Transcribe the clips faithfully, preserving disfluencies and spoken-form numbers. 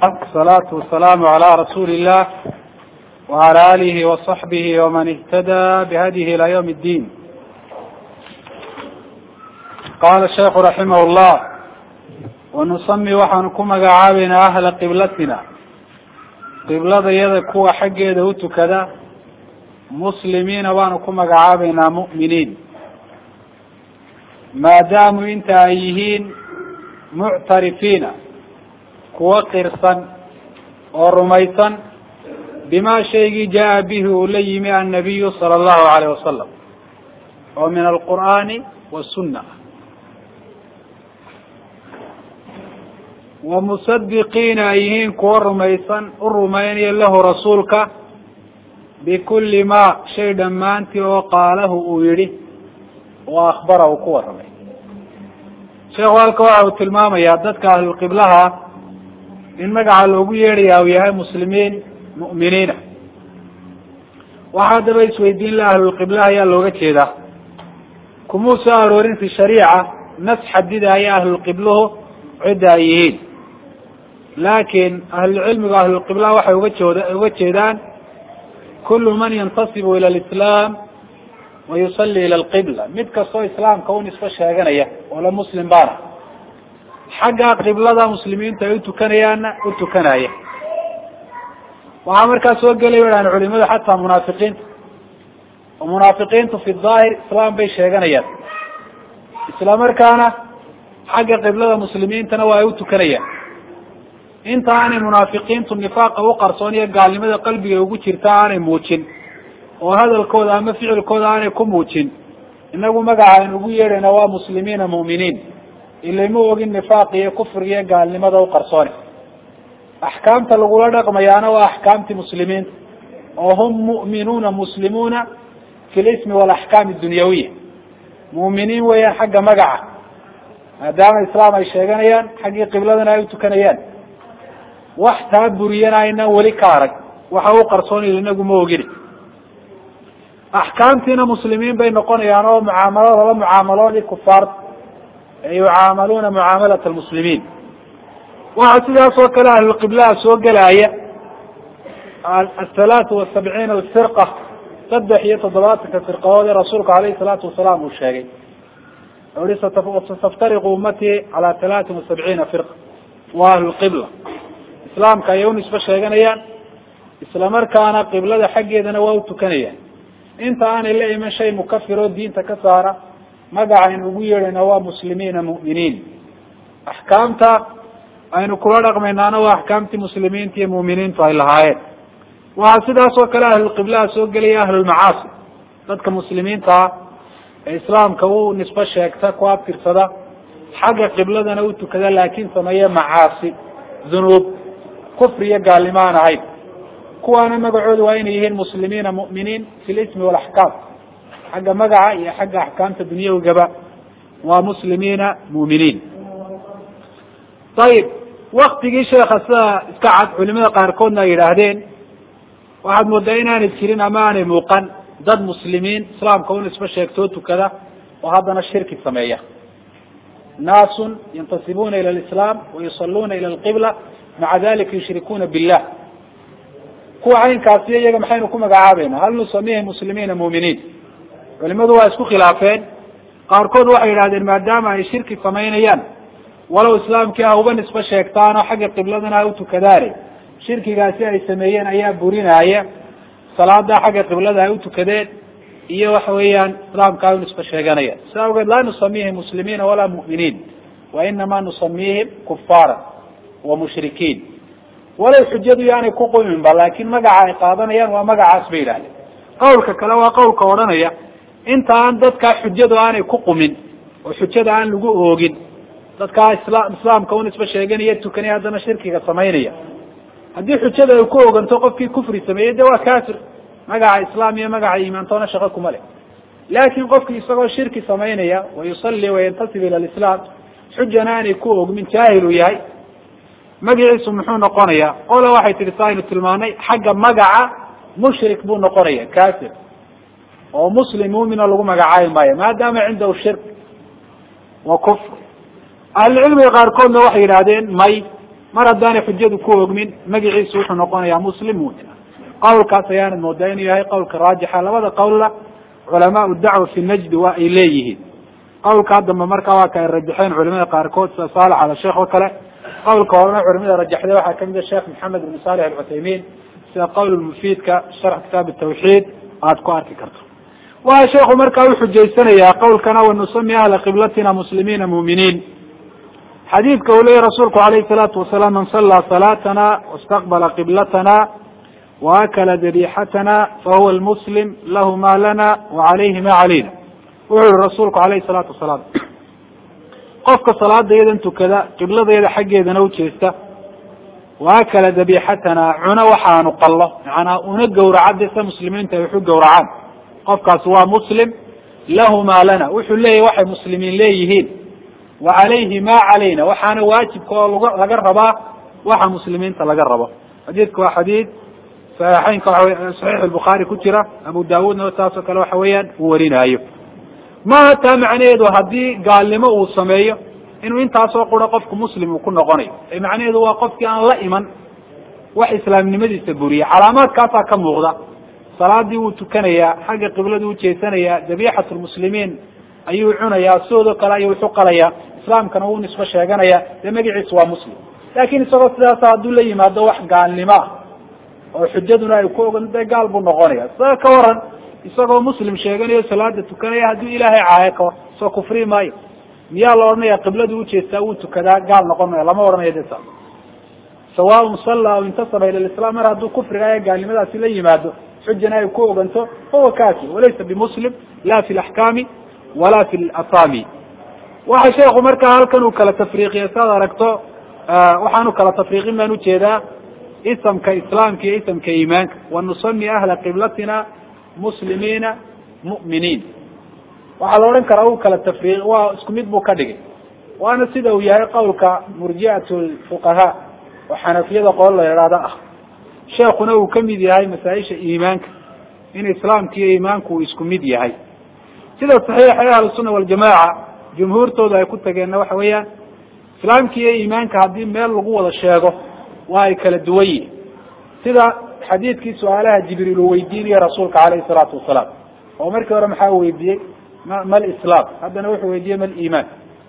الصلاة والسلام على رسول الله وعلى آله وصحبه ومن اهتدى بهديه إلى يوم الدين. قال الشيخ رحمه الله: ونسمي waxaan ku magacaabina ahla qiblatina qiblada yada kuwa xageeda u tukada muslimiina waan ku magacaabina mu'miniin maadaama inta ay yihiin mu'tarifiina kuwa qirsan oo rumaysan bima shaygi jaa bihi ulaymi an-nabiy sallallahu alayhi wasallam oo min al-qur'ani was-sunnah ومصدقين أيهين كور ميسان الرمين له رسولك بكل ما شيء ما أنت وقاله أويري وأخبره كور مي شيخ والكواه التلمام يادتك أهل القبلها إن مقع الأبويري أو يهي مسلمين مؤمنين وحاد بيس ويدين لأهل القبلها يا اللغة كذا كمو سارورين في الشريعة ناس حددها يا أهل القبله عدة أيهين لكن أهل العلم وأهل القبلة وحي وجهدان كل من ينتصب إلى الإسلام ويصلي إلى القبلة متك صو إسلام كون يسفش هجنية ولا مسلم بارا حق قبلة مسلمين تيوتو كنيانا وتو كناية وعمر كاس وقال يقول عن علماء حتى منافقين ومنافقين في الظاهر إسلام بيش هجنية إسلام كان حق قبلة مسلمين تنوى يوتو كنية انت عن المنافقين النفاق وقرصونية قال لماذا قلبي يوجد شرطان موتشن وهذا الكود أما فعل الكود عن يكون موتشن إنه مقع نبوير نوا مسلمين مؤمنين اللي موجد النفاق يكفر قال لماذا وقرصوني أحكام تلغول رقم يانا وأحكام مسلمين وهم مؤمنون مسلمون في الاسم والأحكام الدنيوية مؤمنين ويا حق مقع دام الإسلام أي شيئا حق قبلنا أيوتو كنيان waxtaa buriyana wali ka arag waxa uu qarsoon inagu ma ogin ahkaamtina muslimiin bay noqonayaan oo muaamalada la muaamalada kufaar ay muaamaluna muaamalata almuslimiin waxa sidaas oo kale ah qibla soo galaya al-thalath wa sab'in al-firqa saddex iyo toddobaatan firqadood rasuulka alayhi salatu wasalaam uu sheegay oo saftariqu ummati ala thalath wa sab'in firqa wa al-qibla islaamka ay u nisba sheeganayaan isla markaana qiblada xageedana waa u tukanayaan inta aan la iman shay mukaffiro diinta ka saara magaca in ugu yeerayna waa muslimiina mu'miniin ahkaamta aynu kula dhaqmaynaana waa ahkaamti muslimiinta iyo mu'miniinta ay lahaayeen waa sidaas oo kale ahlu qiblaha soo galaya ahlu macaasi dadka muslimiinta ee islaamka uu nisba sheegta ku abtirsada xagga qibladana u tukada laakiin sameeya macaasi dhunuub كفر قال لما أنا هاي كوانا مقعود وين يهين مسلمين مؤمنين في الاسم والأحكام حق مقع يا حق أحكام الدنيا وجبا ومسلمين مؤمنين. طيب وقت جي شيخ استعد علماء قاركونا يراهدين واحد مدعينا نذكرين أماني موقن ضد مسلمين إسلام كون اسمه شيكتوت وكذا وهذا الشرك السمية ناس ينتسبون إلى الإسلام ويصلون إلى القبلة مع ذلك يشركون بالله كو عين كاسية يجب محين كو مقعابين هل نسميه مسلمين مؤمنين ولماذا هو اسكو خلافين قاركود وحي هذا المادام هي شرك فمينيان ولو اسلام كي هو بنسبة شيكتان وحق قبلتنا اوتو كذاري شرك كاسية يسميين ايام بورين ايام صلاة حق قبلتنا اوتو كذار ايه وحويان اسلام كاو نسبة شيكانيان سأقول لا نسميه مسلمين ولا مؤمنين وإنما نسميهم كفارا ومشركين ولا يحجدوا يعني كوكو من لكن مقع عقابنا ومقع عصبي له قولك كلا وقولك ورنيا انت عندك حجدوا يعني كوكو من وحجد عن لقوء وجد ذاتك اسلام اسلام كون اسم الشيغان يتكني هذا شركي كسمينيا هذه حجد يكون ان توقف في كفر سميه ده كافر مقع اسلامي مقع ايمان تونا شغلكم عليه لكن قفك يسوى شركي سمينيا ويصلي وينتسب الى الاسلام حجنا ان يكون من جاهل وياي magaciisu muxuu noqonayaa qola waxay tirsaayeen tilmaanay xagga magaca mushrik buu noqonayaa kaafir oo muslim muumin lagu magacaay maayo maadaama cinda shirk wa kufr ahli ilmi qaarkoodna waxay yiraahdeen may mar haddaanay xujadu ku ogmin magaciisu wuxuu noqonayaa muslim mu'min qawlkaas ayaanad moodaa inuu yahay qawlka raajixa labada qawlla culamaau dacwa fi najdi waa ay leeyihiin qawlkaa dambe markaa waa ka ay rajaxeen culimada qaarkood sida saalax ala sheekh oo kale qawlka horena culimada rajaxday waxaa kamid a sheekh maxamed ibn salix alcuthaymin sida qawl mufiidka sharx kitaab tawxiid aad ku arki karto waa sheekhu markaa uxujaysanayaa qawlkana wanusami ahla qiblatina muslimiina mu'miniin xadiidka uu leeyahy rasuulku alayhi salaatu wasalaam man sallaa salaatana wastaqbala qiblatana waakala dabixatana fahuwa lmuslim lahu ma lana wacalayhi ma calayna wuxuu yihi rasuulku alayhi salaatu wasalaam qofka salaadayadan tukada qibladayada xaggeedana ujeesta waakala dabixatana cuna waxaanu qallo macanaa una gawracada sida muslimiinta ay waxu gawracaan qofkaas waa muslim lahu ma lana wuxuu leeyahy waxay muslimiin leeyihiin wacalayhi ma calayna waxaana waajibka oo lag laga rabaa waxa muslimiinta laga rabo xadiidka waa xadiid saxiixeynka waxa saxiix albukhaari ku jira abu daawuudna taasoo kale waxa weeyaan uu warinaayo maaha taa macnaheedu haddii gaalnimo uu sameeyo inuu intaasoo qura qofku muslim uu ku noqonayo ee macnaheedu waa qofkii aan la iman wax islaamnimadiisa buriya calaamaadkaasaa ka muuqda salaadii wuu tukanayaa xagga qiblada u jeesanayaa dabixat lmuslimiin ayuu cunayaa sidoo kale ayuu wuxu qalayaa islaamkana wuu nisbo sheeganaya dee magaciisa waa muslim laakin isagoo sidaasa hadduu la yimaado wax gaalnimo ah oo xujaduna ay ku ogan dee gaal buu noqonaya isaga ka waran isagoo muslim sheeganayo salaada tukanaya hadduu ilaahay caayo ka war soo kufri maayo miyaa la odhanaya qibladu ujeestaa wuu tukadaa gaal noqon maayo lama odhanayo de sa sawaaun salla aw intasaba ila lislam mar hadduu kufriga ee gaalnimadaasi la yimaado xujana ay ku oganto fahuwa kafir walaysa bimuslim la fi laxkaami wala fi lasami waxa sheekhu markaa halkan uu kala tafriiqiya saad aragto waxaanu kala tafriiqin baan ujeedaa isamka islaamka iyo isamka iimaanka wanusami ahla qiblatina muslimiina mu'miniin waxaa la odhan karaa u kala tafriiq waa isku mid buu ka dhigay waana sida uu yahay qawlka murji'at lfuqahaa oo xanafiyada qool la yidhaahda ah sheekuna uu kamid yahay masaa-isha iimaanka in islaamka iyo iimaanku uu isku mid yahay sida saxiixa ee ahlusunna waljamaaca jumhuurtooda ay ku tageenna waxa weeyaan islaamka iyo iimaanka haddii meel lagu wada sheego waa ay kala duwan yihin sida xadiidkii su-aalaha jibriil uu weydiinaya rasuulka calayhi salaatu wasalaam oo markii hore maxaa weydiiyey ma ma lislaam haddana wuxuu weydiiyey ma liimaan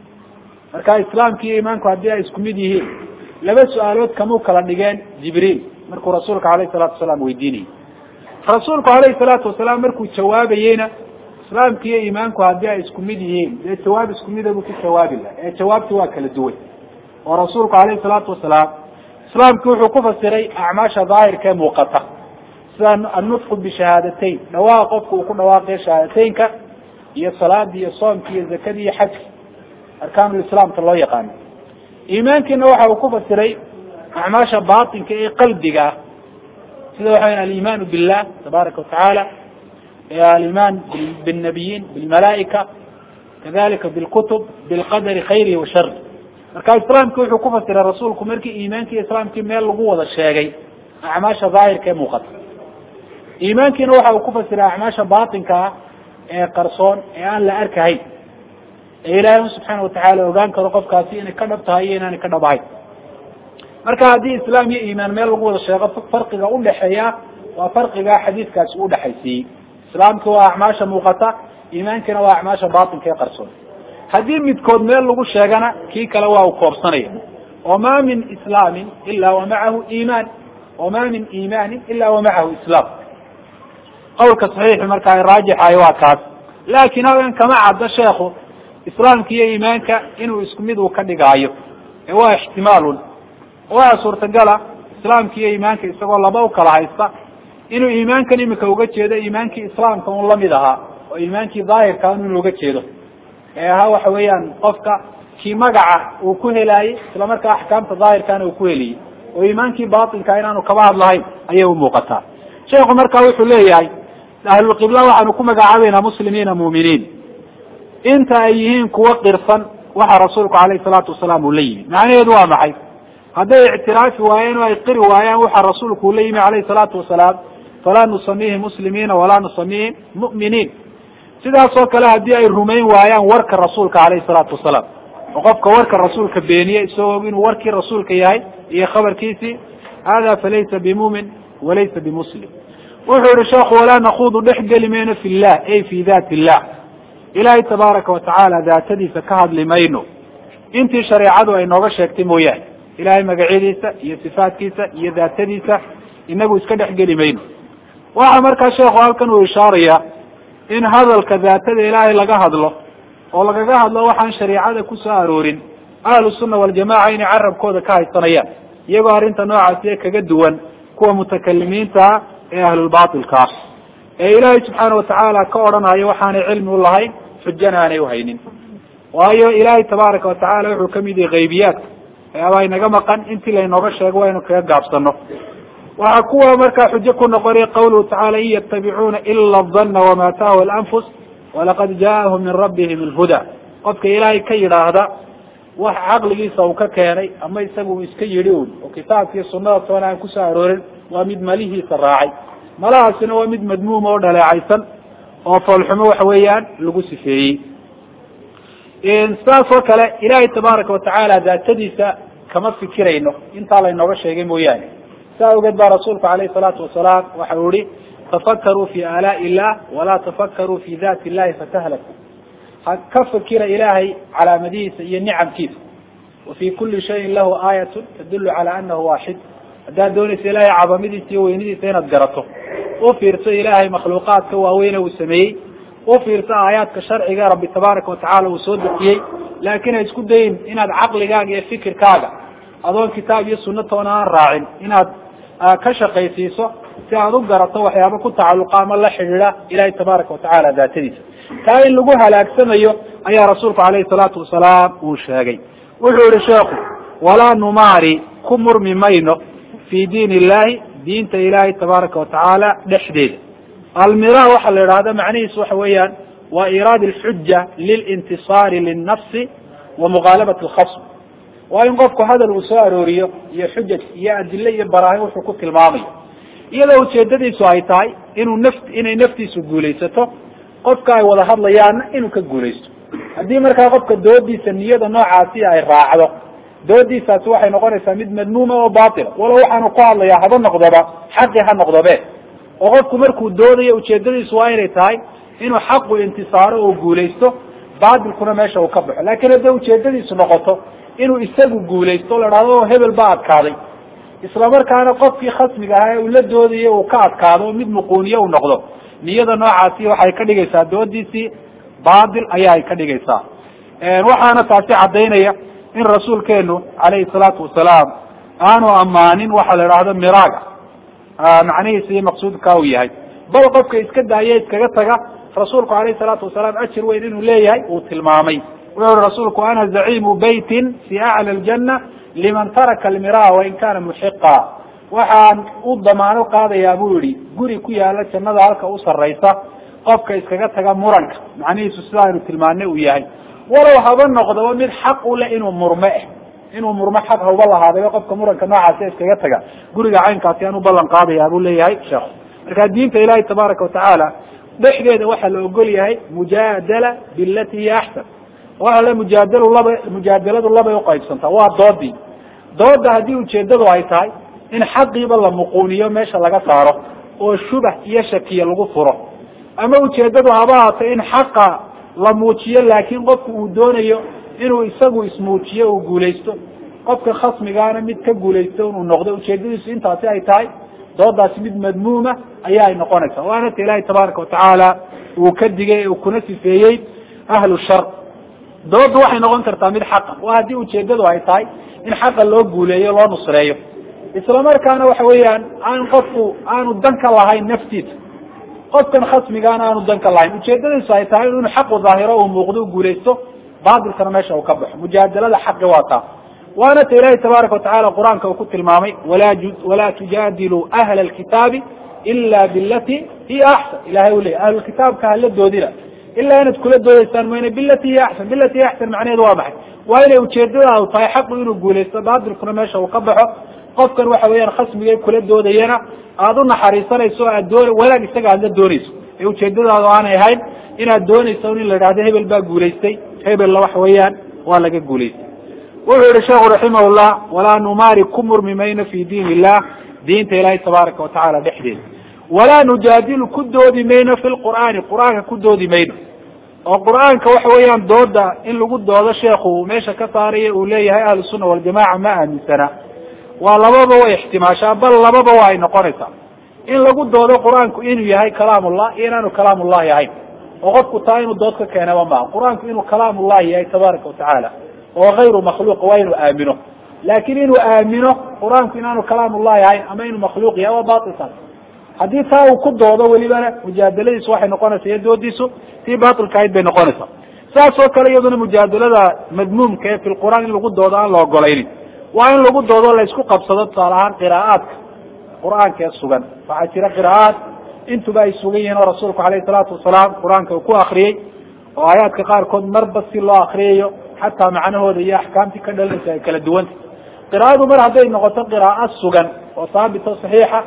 marka islaamka iyo iimaanku haddii ay isku mid yihiin laba su-aalood kamuu kala dhigeen jibriil markuu rasuulka alayhi salaatu wasalaam weydiinayay rasuulku alayhi salaatu wasalaam markuu jawaabayeyna islaamka iyo iimaanku haddii ay isku mid yihiin dee jawaab isku mida buu ku jawaabi laha ee jawaabti waa kala duwan oo rasuulku alayhi salaatu wasalaam islaamki wuxuu ku fasiray acmaasha daahirka ee muuqata sida annutqu bishahaadateyn dhawaaqa qofku uu ku dhawaaqayo shahaadateynka iyo salaadii iyo soomki iyo zakadii iyo xajki arkaanulislaamka loo yaqaano iimaankiina waxa uu ku fasiray acmaasha baatinka ee qalbiga ah sida waxa weya alimaanu billah tabaaraka watacaala aliman bilnabiyiin bilmalaaika kadalika bilkutub bilqadari khayrihi wa shari marka islaamki wuxuu ku fasiray rasuulku markii iimaankii islaamkii meel lagu wada sheegay acmaasha daahirka ee muuqata iimaankiina waxa uu ku fasiray acmaasha baatinka ah ee qarsoon ee aan la arkahayn ee ilaahay subxaana watacaala ogaan karo qofkaasi inay ka dhab tahay iyo inaanay ka dhab ahayn marka haddii islaam iyo iimaan meel lagu wada sheego farqiga udhaxeeya waa farqiga xadiidkaasi u dhexaysiiyey islaamki waa acmaasha muuqata iimaankina waa acmaasha baatinka ee qarsoon haddii midkood meel lagu sheegana kii kale waa uu koobsanaya oo ma min islaamin ila wa macahu iimaan wama min iimaanin ila wa macahu islaam qawlka saxiixi marka ay raajixayo waa kaas laakin hawen kama caddo sheekhu islaamka iyo iimaanka inuu isku mid uu ka dhigaayo ee waa ixtimaalun waa suurtagala islaamka iyo iimaanka isagoo laba u kala haysta inuu iimaankan imika uga jeedo iimaankii islaamka un lamid ahaa oo iimaankii daahirka inuu uga jeedo ee ahaa waxa weeyaan qofka kii magaca uu ku helaayey isla markaa axkaamta daahirkaana uu ku heliyey oo iimaankii baatilka inaanu kaba hadlahayn ayay umuuqataa sheekhu marka wuxuu leeyahay ahlulqibla waxaanu ku magacaabeynaa muslimiina mu'miniin inta ay yihiin kuwa qirsan waxa rasuulku alayhi salaatu wasalaam uu la yimi macnaheedu waa maxay hadday ictiraafi waayeen oo ay qiri waayaan waxa rasuulku uu la yimi alayhi salaatu wasalaam falaa nusamiihim muslimiina walaa nusamiihim mu'miniin sidaas oo kale haddii ay rumayn waayaan warka rasuulka alayhi salaatu wasalaam وقفك ورك الرسول كبينية يسوي إنه ورك الرسول كياي هي خبر كيسي هذا فليس بمؤمن وليس بمسلم. وحور الشيخ ولا نخوض نحق لمين في الله أي في ذات الله إلهي تبارك وتعالى ذاتدي فكهد لمينه انت شريعته أي نوغش يكتمو يعني إلهي مقعيديسة هي صفات كيسة هي ذاتديسة إنه يسكد نحق لمينه. وعمرك الشيخ وقالكنه إشارية إن هذا الكذاتدي إلهي لقهد له ولقهد له وحان شريعته كسارورين أهل السنة والجماعة إن عرب كودة كاي صنيان يقول انت نوعا سيكا قدوان كوا متكلمين تا أهل الباطل كاس إلهي سبحانه وتعالى كورنا أي وحان علم والله حجنا أنا وهينين وأي إلهي تبارك وتعالى وحكمي دي غيبيات أباي نقمقا انت لين نغش يقوين كيقاب صنو وحكوا مركا حجكم نقري قوله تعالى إن يتبعون إلا الظن وما تهوى الأنفس ولقد جاءهم من ربهم الهدى قد إلهي كي هذا wax aqligiisa uu ka keenay ama isagu iska yiriin oo kitaabkii sunnada toona ku saaroorin waa mid malihiisa raacay malahaasina waa mid madmuum oo dhaleecaysan oo falxumo wax weeyaan lagu sifeeyay in saasoo kale ilaahay tabaaraka wa tacaala daatadiisa kama fikirayno inta la inooga sheegay mooyaane saa ogeed baa rasuulku calayhi salaatu wasalaam waxa uu yiri tafakkaru fi alaa illah wala tafakkaru fi dhaati illahi fatahlaku كفكر إلهي على مديس النعم كيف وفي كل شيء له آية تدل على أنه واحد دا دونس إلهي عظمديس وينديس ينذرته وفيرت إلهي مخلوقات كواوين وسمي وفيرت آيات كشرع رب تبارك وتعالى وصدقه لكن يسكت دين إن العقل جاء فكر كذا أظن كتاب السنة وانا راعين إن كشق يسيسه سيادو قرأته وحيابه كنت تعلقا من الله حجرة إلهي تبارك وتعالى ذاتيس كاين لغوها لاكسنيو أي رسولك عليه الصلاة والسلام وشاقي وحور الشيخ ولا نماري كمر ممينو في دين الله دين إلهي تبارك وتعالى نحديد المراء وحل هذا معنيه سوحويا وإيراد الحجة للانتصار للنفس ومغالبة الخصم وإن قفك هذا الوساروري هي حجة هي أدلية براهي وحقوق الماضي إذا وتشددي سوايتاي إنه نفت إنه نفتي سجوليسته qofka ay wada hadlayaan inuu ka guuleysto hadii markaa qofka doodiisa niyada noocaasi ay raacdo doodiisaas waxay noqonaysaa mid madmuuma oo baatil wala waxaanu ku hadlayaa haba noqdoba xaqi ha noqdobe oo qofku markuu doodayo ujeedadiisu waa inay tahay inuu xaqu intisaaro oo guuleysto baatilkuna meesha uu ka baxo laakiin haddii ujeedadiisu noqoto inuu isagu guuleysto la raado hebel baa adkaaday isla markaana qofkii khasmiga ahaa uu la doodayo uu ka adkaado mid muquuniyo uu noqdo niyada noocaasi waxay ka dhigaysaa doodiisii baadil ayaa ka dhigaysaa waxaana taasi cadeynaya in rasuulkeenu calayhi salaatu wasalaam aanu amaanin waxa la yiraahdo miraaga macnihiisa iyo maqsuudka uu yahay bal qofka iska daayay iskaga taga rasuulku calayhi salaatu wasalaam ajir weyn inuu leeyahay uu tilmaamay wuxuu rasuulku ana za'imu baytin fi a'la aljanna liman taraka almiraa wa in kana muhiqqa waxaan u damaano qaadayaa buu yiri guri ku yaala jannada halka u sareysa qofka iskaga taga muranka macnihiisu sidaanu tilmaanay uu yahay walaw haba noqdo mid xaq u leh inuu murmo inuu murmo xaq haba lahaado qofka muranka noocaas iskaga taga guriga caynkaasi aanu ballan qaadayaa buu leeyahay sheekh marka diinta ilaahay tabaaraka wa tacaala dhexdeeda waxa la ogol yahay mujaadala billati hiya ahsan waxa la mujaadalo laba mujaadaladu laba u qaybsanta waa doodi dooda hadii ujeedadu ay tahay in xaqiiba la muquuniyo meesha laga saaro oo shubah iyo shakiya lagu furo ama ujeedadu habaata in xaqa la muujiyo laakiin qofku uu doonayo inuu isagu ismuujiyo oo guuleysto qofka khasmigaana mid ka guuleysto inuu noqdo ujeedadiisu intaasi ay tahay doodaasi mid madmuuma ayaa ay noqonaysaa waana ilaahay tabaaraka wa tacaala uu ka digay oo kuna sifeeyay ahlu shar doodu waxay noqon kartaa mid xaq waa hadii ujeedadu ay tahay in xaqa loo guuleeyo loo nusreeyo isla markaana waxa weeyaan aan qofku aanu danka lahayn naftiisa qofkan khasmigaana aanu danka lahayn ujeedadiisu ay tahay inuu xaqu daahiro oo muuqdo guuleysto baadilkana meesha uu ka baxo mujaadalada xaqi waata waana ilaahay tabaaraka wa tacaala quraanka uu ku tilmaamay wala wala tujadilu ahla alkitabi illa billati hi ahsan ilaahay wali ahla alkitabka hal doodila illa inad kula doodaysaan mayna billati hi ahsan billati hi ahsan macnaheedu waa maxay waa inay ujeedada ay tahay xaqu inuu guuleysto baadilkana meesha uu ka baxo qofkan waxa weeyaan khasmiga kula doodayana aad u naxariisanayso aad doon walaag isaga aad doonayso ee ujeedadaadu aanay ahayn inaad doonayso in la raado hebel baa guuleystay hebel la wax weeyaan waa laga guulaystay. wuxuu yihi sheekhu raximahullah walaa numaari ku murmi mayno fi diin illah diinta ilaahay tabaaraka watacaala dhexdeeda, walaa nujaadilu ku doodi mayno fi lqur'aani qur'aanka ku doodi mayno. oo qur'aanka waxa weeyaan dooda in lagu doodo sheekhu meesha ka saaraya uu leeyahay ahlu sunna waljamaca ma aaminsana, waa lababa way ixtimaashaa, bal lababa waa ay noqonaysaa in lagu doodo qur'aanku inuu yahay kalaamullah iyo inaanu kalaamullahi ahayn. oo qofku taa inuu dood ka keenaba maaha, qur'aanku inuu kalaamullahi yahay tabaaraka watacaala oo hayru makhluuq waa inuu aamino, laakin inuu aamino qur'aanku inaanu kalaamullahi ahayn ama inuu makhluuq yahay waa batilkaas. haddii taa uu ku doodo welibana mujaadaladiisu waxay noqonaysaa iyo doodiisu tii batilka ahayd bay noqonaysaa. saas oo kale iyaduna mujaadalada madmuumka ee fi lqur'aan in lagu doodo aan la ogolaynin, waa in lagu doodo la isku qabsado tusaale ahaan qiraa'aadka qur'aanka ee sugan. waxaa jira qiraa'aad intuba ay sugan yihiin oo rasuulku alayhi salaatu wasalaam qur'aanka uu ku akriyey, oo aayaadka qaarkood marba si loo akriyayo xataa macnahooda iyo axkaamtii ka dhalanaysa ay kala duwanta. qiraa'adu mar hadday noqoto qiraa'o sugan oo haabit oo saxiixa,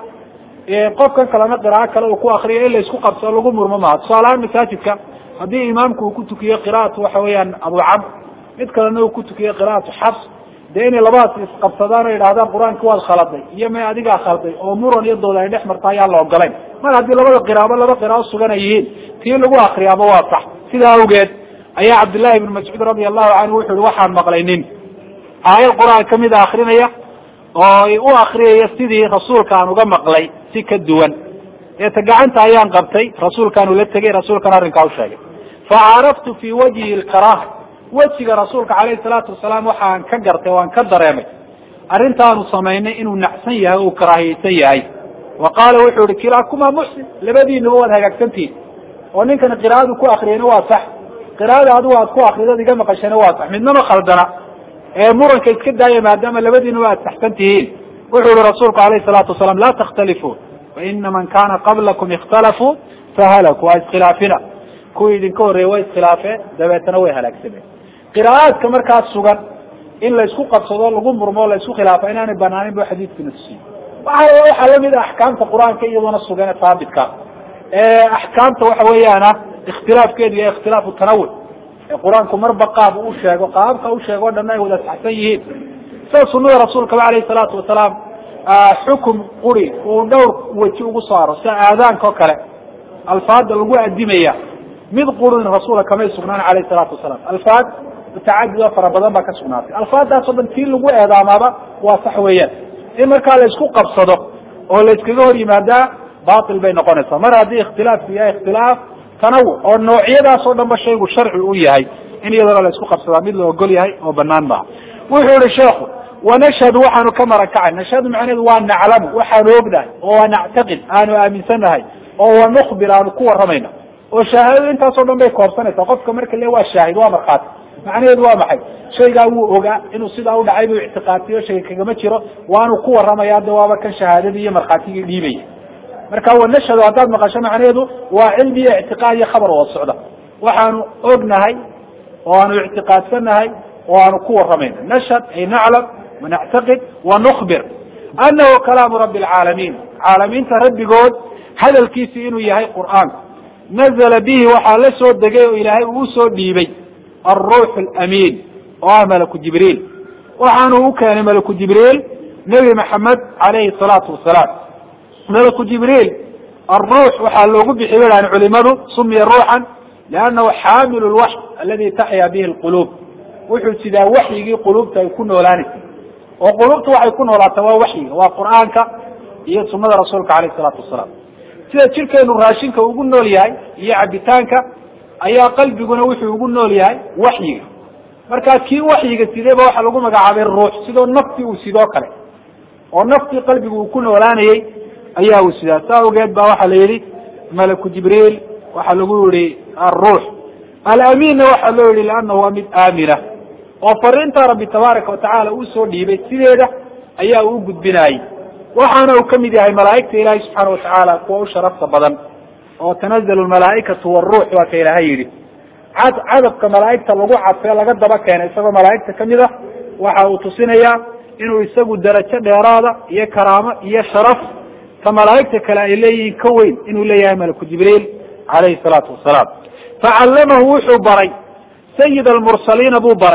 qofkan kalena qiraa'o kale uu ku akriyo in la isku qabsado lagu murmo maaha. tusaale ahaan masaajidka haddii imaamku uu ku tukiyo qiraa'atu waxa weeyaan abu camr, mid kalena uu ku tukiyo qiraa'atu xafs, dee inay labadaas isqabsadaan oo yidhahdaan qur-aanki waad khaladay iyo may adigaa khalday oo muran iyo dooda ay dhex marta ayaan la ogolayn. mar haddii labada qiraabo laba qiraa'o sugan ay yihiin, tii lagu akriyaaba waa sax. sidaa awgeed ayaa cabdillahi ibnu mascuud radia allahu canhu wuxu uhi waxaan maqlay nin aayad qur-aan kamid a akrinaya oo u akriyaya sidii rasuulka aan uga maqlay si ka duwan, eeta gacanta ayaan qabtay rasuulkaan ula tegay, rasuulkan arrinkaa u sheegay. facaraftu fi wajhi lkaraaha, wejiga rasuulka calayhi salaatu wasalaam waxaan ka gartay o aan ka dareemay arrintaanu samaynay inuu nacsan yahay o uu karaahiyeysan yahay. wa qaala wuxuu ihi kilaakumaa muxsin, labadiinuba waad hagaagsantihin. oo ninkana qiraa'adu ku akriyayna waa sax, qiraa'ada adigu aad ku akridad iga maqashana waa sax, midnama khaldana ee muranka iska daaya maadaama labadiinuba aad saxsan tihiin. wuxuu ihi rasuulku alayhi salaatu wasalaam laa takhtalifuu faina man kana qablakum ikhtalafuu fahalakuu, waa iskhilaafina, kuwii idinka horreeyey way iskhilaafeen dabeetana way halaagsameen. qiraa'aadka markaas sugan in la isku qabsado lagu murmo la isku khilaafa inaanay banaanin bu xadiidkuna tusiye. waxa waxaa lamid a axkaamta qur-aanka iyadoona sugan ee haabitka ee axkaamta waxa weeyaana ikhtilaafkeedu iyo ikhtilaafu tanawuc ee qur-aanku marba qaab u sheego qaabka u sheego o dhan ay wada saxsan yihiin. sida sunada rasuulkaba alayhi salaatu wasalaam xukum quri uu dhowr weji ugu saaro, sida aadaanka oo kale alfaada lagu adimaya mid qurin rasuulka kamay sugnaan alayhi salaatu wasalaam. alfaad mutacadid oo fara badan baa ka sugnaatay. alfaadaas oo dhan tii lagu eedaamaaba waa sax weeyaan. in markaa la isku qabsado oo la iskaga hor yimaadaa batil bay noqonaysaa, mar haddii ikhtilaafku yahay ikhtilaaf tanawuc oo noocyadaas oo dhan ba shaygu sharci u yahay, in iyadana la isku qabsadaa mid la ogol yahay oo banaan maaha. wuxuu yihi sheekhu wanashhadu waxaanu ka marakacay, nashhadu macnaheedu waa naclamu waxaanu ognahay oo waa nactaqid aanu aaminsanahay oo waa nukhbir aanu ku waramayna. oo shahaadadu intaasoo dhan bay koobsanaysaa. qofka marka le waa shaahid waa markhaati, macnaheedu waa maxay? shaygaa wuu ogaa inuu sidaa u dhacay buu ictiqaadsiyo shayga kagama jiro, waanu ku waramaya hadda waaba kan shahaadadii iyo markhaatigii dhiibaya. marka wanashhadu haddaad maqasho macnaheedu waa cilmi iyo ictiqaad iyo khabar wada socda. waxaanu ognahay oo aanu ictiqaadsanahay oo aanu ku waramayna. nashhad ay naclam wanactaqid wanukbir anahu kalaamu rabbi alcaalamiin, caalamiinta rabbigood hadalkiisi inuu yahay qur'aanku. nazla bihi waxaa la soo degay oo ilaahay uu soo dhiibay alruux alamiin oo ah malaku jibriil. waxaanu u keenay malaku jibriil nebi maxamed calayhi salaatu wasalaam. malaku jibriil alruux waxaa loogu bixiy an culimadu sumiya ruuxan liannahu xaamilu lwaxy aladi taxya bihi lquluub, wuxuu sidaa waxyigii quluubta ay ku noolaanaysay. oo quluubta waxay ku noolaata waa waxyiga, waa qur'aanka iyo sunada rasuulka alayhi salaatu wasalaam. sida jirkeenu raashinka ugu nool yahay iyo cabitaanka ayaa qalbiguna wuxuu ugu nool yahay waxyiga. markaa kii waxyiga sideeba waxaa lagu magacaabay ruux, sidoo naftii uu sidoo kale, oo naftii qalbigu uu ku noolaanayey ayaa uu sidaa. saa awgeed baa waxaa la yidhi malaku jibriil waxaa lagu yihi alruux. alamiinna waxaa loo yihi liannahu waa mid aamina oo fariinta rabbi tabaaraka watacaala uu soo dhiibay sideeda ayaa uu gudbinayey. waxaana uu kamid yahay malaa'igta ilaahay subxaana watacaala kuwa u sharafta badan, oo tanazalu lmalaaikatu wاruux waa ka ilaahay yidhi. cad cadabka malaa'igta lagu cadfee laga daba keenay isagoo malaa'igta kamid ah waxa uu tusinayaa inuu isagu darajo dheeraada iyo karaamo iyo sharaf ka malaa'igta kale ay leeyihiin ka weyn inuu leeyahay malaku jibriil calayhi salaatu wasalaam. facallamahu wuxuu baray sayid almursaliina buu baray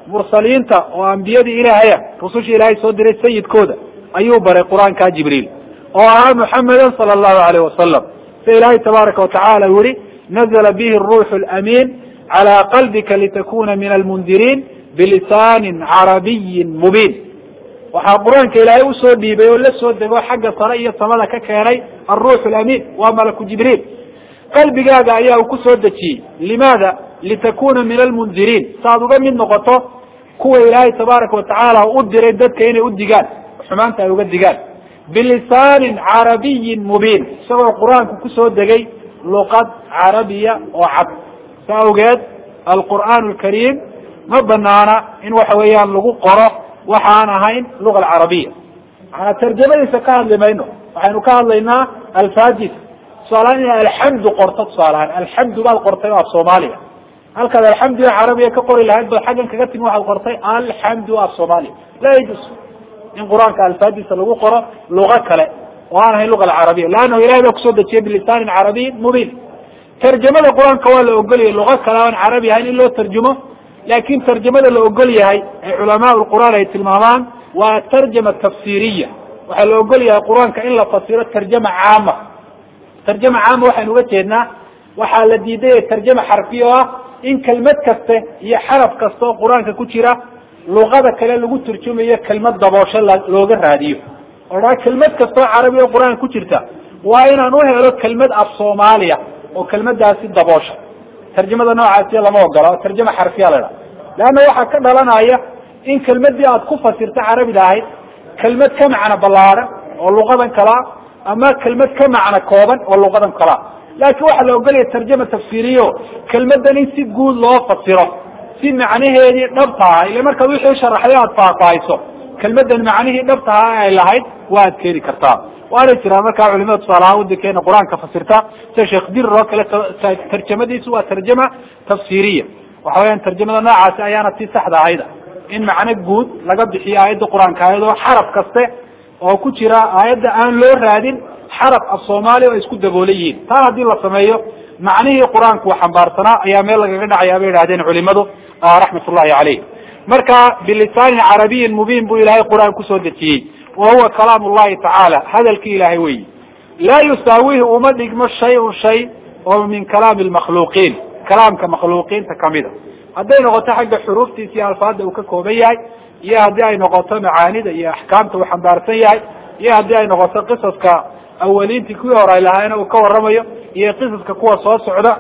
mursaliinta oo ambiyadii ilaahaya rususha ilaahay soo diray sayidkooda ayuu baray qur-aanka jibriil oo ahaa muxamedan sala allahu alayh wasalam sida ilaahay tabaaraka watacaala u yihi nazla bihi ruuxu lamiin calaa qalbika litakuna min almundiriin bilisaanin carabiyin mubiin waxaa qur-aanka ilaahay usoo dhiibay oo la soo dego xagga sare iyo samada ka keenay alruuxu lamiin waa malaku jibriil qalbigaaga ayaa uu kusoo dejiyey limaada litakuna min almundiriin saaad uga mid noqoto kuwa ilaahay tabaaraka watacaala u diray dadka inay u digaan xumaanta ay uga digaan bilisaanin carabiyin mubiin isagoo qur-aanku kusoo degay luqad carabiya oo cad sa awgeed alqur'aan alkariim ma banaana in waxa weeyaan lagu qoro waxa aan ahayn luga alcarabiya maanaa tarjamadiisa ka hadli mayno waxaynu ka hadlaynaa alfadis tusaalahaan ina alxamdu qorto tusaalahaan alxamdu baad qortay oo af soomaaliya halkaad alxamdu carabiya ka qori lahayd bad xaggan kaga timi waxaad qortay alxamdu af soomaaliya laa yajus in qur-aanka alfadisa lagu qoro luga kale oo aan ahayn luga alcarabiya leannahu ilahay baa kusoo dejiyay bilisaanin carabiyin mubiin tarjamada qur-aanka waa la ogolyahay luga kale aan carabi ahayn in loo tarjumo laakin tarjamada la ogol yahay ee culamaa lqur'aan ay tilmaamaan waa tarjama tafsiriya waxaa la ogol yahay qur-aanka in la fasiro tarjama caama tarjama caama waxaynu uga jeednaa waxaa la diiday tarjama xarfiya oo ah in kelmad kaste iyo xaraf kasta oo qur-aanka ku jira luqada kale lagu turjumayo kelmad daboosho looga raadiyo oo kelmad kasta oo carabi oo qur-aanka ku jirta waa inaan u helo kelmad af soomaaliya oo kelmadaasi daboosha tarjamada noocaasiya lama ogola oo tarjama xarfiya la dhaha leanna waxaa ka dhalanaya in kelmadii aad ku fasirta carabida ahayd kelmad ka macno ballaaran oo luqadan kalaa ama kelmad ka macno kooban oo luqadan kalaa laakiin waxaa la ogolaya tarjama tafsiriyo kelmadan in si guud loo fasiro si macnaheedii dhabta aha ile markaad wixii sharaxday aad faahfaahiso kelmadan macnihii dhabta aha ay lahayd waa ad keeni kartaa waana jiraan markaa culimada tusaalahaan wadankeena qur-aanka fasirta sida sheekh dirir oo kale tarjamadiisu waa tarjama tafsiriya waxa weyaan tarjamada noocaasi ayaana si saxda ahayda in macno guud laga bixiyo aayadda qur-aanka ayadoo xaraf kaste oo ku jira aayadda aan loo raadin xaraf af soomaaliya oo isku daboolan yihiin taa haddii la sameeyo macnihii qur-aanku u xambaarsanaa ayaa meel lagaga dhacayaa bay idhahdeen culimadu raxmat ullahi caleyh marka bilisaanin carabiyin mubiin buu ilaahay qur-aan kusoo dejiyey wa huwa kalaam llahi tacaala hadalkii ilaahay weyi laa yusaawihi uma dhigmo shay-un shay oo min kalaami lmakhluuqiin kalaamka makhluuqiinta kamida hadday noqoto xagga xuruuftiisa iyo alfaada uu ka kooban yahay iyo haddii ay noqoto macaanida iyo axkaamta uu xambaarsan yahay iyo haddii ay noqoto qisaska awaliintii kuwii hore ay lahaayeen uu ka waramayo iyo qisaska kuwa soo socda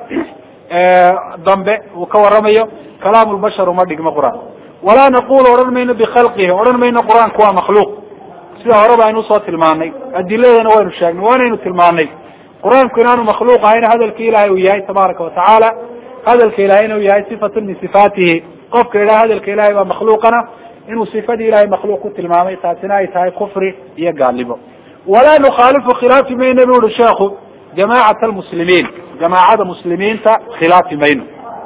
dambe uu ka waramayo kalaam lbashar uma dhigmo qur-aan walaa naqulu odhan mayno bikhalqihi odhan mayno qur-aanku waa makhluuq sida horeba aynu usoo tilmaanay adiladana waynu sheegnay waanaynu tilmaanay qur-aanku inaanu makhluuq ahayn hadalka ilaahay uu yahay tabaaraka watacaala hadalka ilahayna uu yahay sifatun min sifaatihi qofka idhaha hadalka ilahay baa makhluuqana inuu sifadii ilahay makhluuq ku tilmaamay taasina ay tahay kufri iyo gaalnimo walaa nukhaalifu khilaafi mayno bu uhi sheekhu jamacat almuslimiin jamaacada muslimiinta khilaafi mayno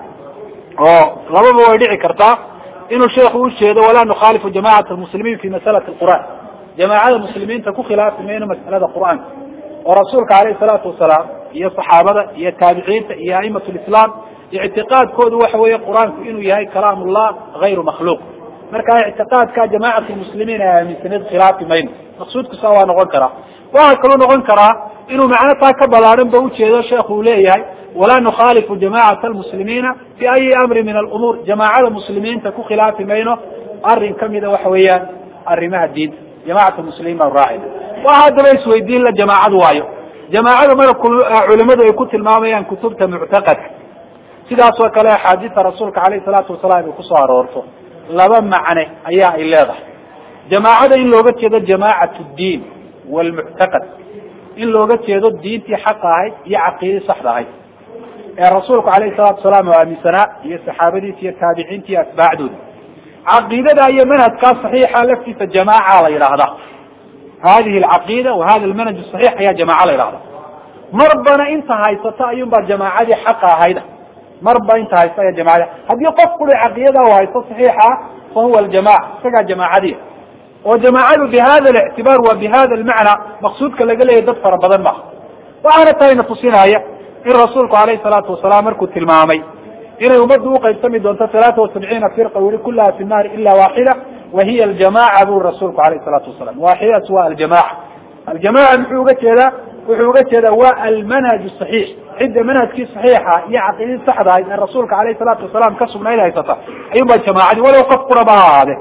oo lababa way dhici kartaa inuu sheekhu ujeedo walaa nukhaalifu jamacat almuslimiin fi masalati lqur'aan jamaacada muslimiinta ku khilaafi mayno mas'alada qur'aanka oo rasuulka alayhi salaatu wasalaam iyo saxaabada iyo taabiciinta iyo a'imat lislaam ictiqaadkoodu waxa weeye qur-aanku inuu yahay kalaam ullah hayru makhluuq marka ictiqaadka jamacat lmuslimiin ay aaminsaneed khilaafi mayno maqsuudkusa waa noqon karaa waxaa kaloo noqon karaa inuu macno taa ka balaaran ba ujeedo sheekhu uu leeyahay walaa nukhaalifu jamacat almuslimiina fi ayi amri min alumuur jamaacada muslimiinta ku khilaafi mayno arrin kamida waxa weeyaan arrimaha diinta jamacat muslimiin baan raacayna waa haddaba isweydiin la jamaacadu waayo jamaacada mara culimadu ay ku tilmaamayaan kutubta muctaqadka sidaas oo kale axaadiista rasuulka alayhi salaatu wasalaam ay kusoo aroorto laba macne ayaa ay leedahay jamaacada in looga jeedo jamacat diin walmuctaqad in looga jeedo diintii xaqa ahayd iyo caqiidii saxda ahayd ee rasuulku alayhi salaatu wasalaam oo aaminsanaa iyo saxaabadiisa iyo taabiciinta iyo atbaacdooda caqiidada iyo manhajkaa saxiixa laftiisa jamaaca la yidhaahda hadihi alcaqiida wa hada almanhaj saxiix ayaa jamaaca la yidhahda marbana inta haysata ayuun baa jamaacadii xaqa ahayda marba inta haysta ayaa jamaacada haddii qof kuli caqiidada u haysto saxiixa fa huwa aljamaca isagaa jamaacadii oo jamaacadu bihada alictibaar wa bihada almacna maqsuudka laga leeyahy dad fara badan maaha waxaana tahayna tusinaya in rasuulku alayhi salaatu wasalaam markuu tilmaamay inay ummaddu uqaybsami doonto talaata wa sabciina firqa weli kullaha fi nnaari ila waaxida wahiya aljamaca buri rasuulku alayh salaatu wasalam. waaxidadaas waa aljamaca. aljamaca muxuu uga jeedaa? wuxuu uga jeedaa waa almanhaj saxiix, cidda manhajkii saxiixa iyo caqiidadii saxda ahayd ee rasuulka alayh salaatu wasalaam ka sugnayd haysata ayuunbaa jamaacadii, walow qof quraba ha ahaade.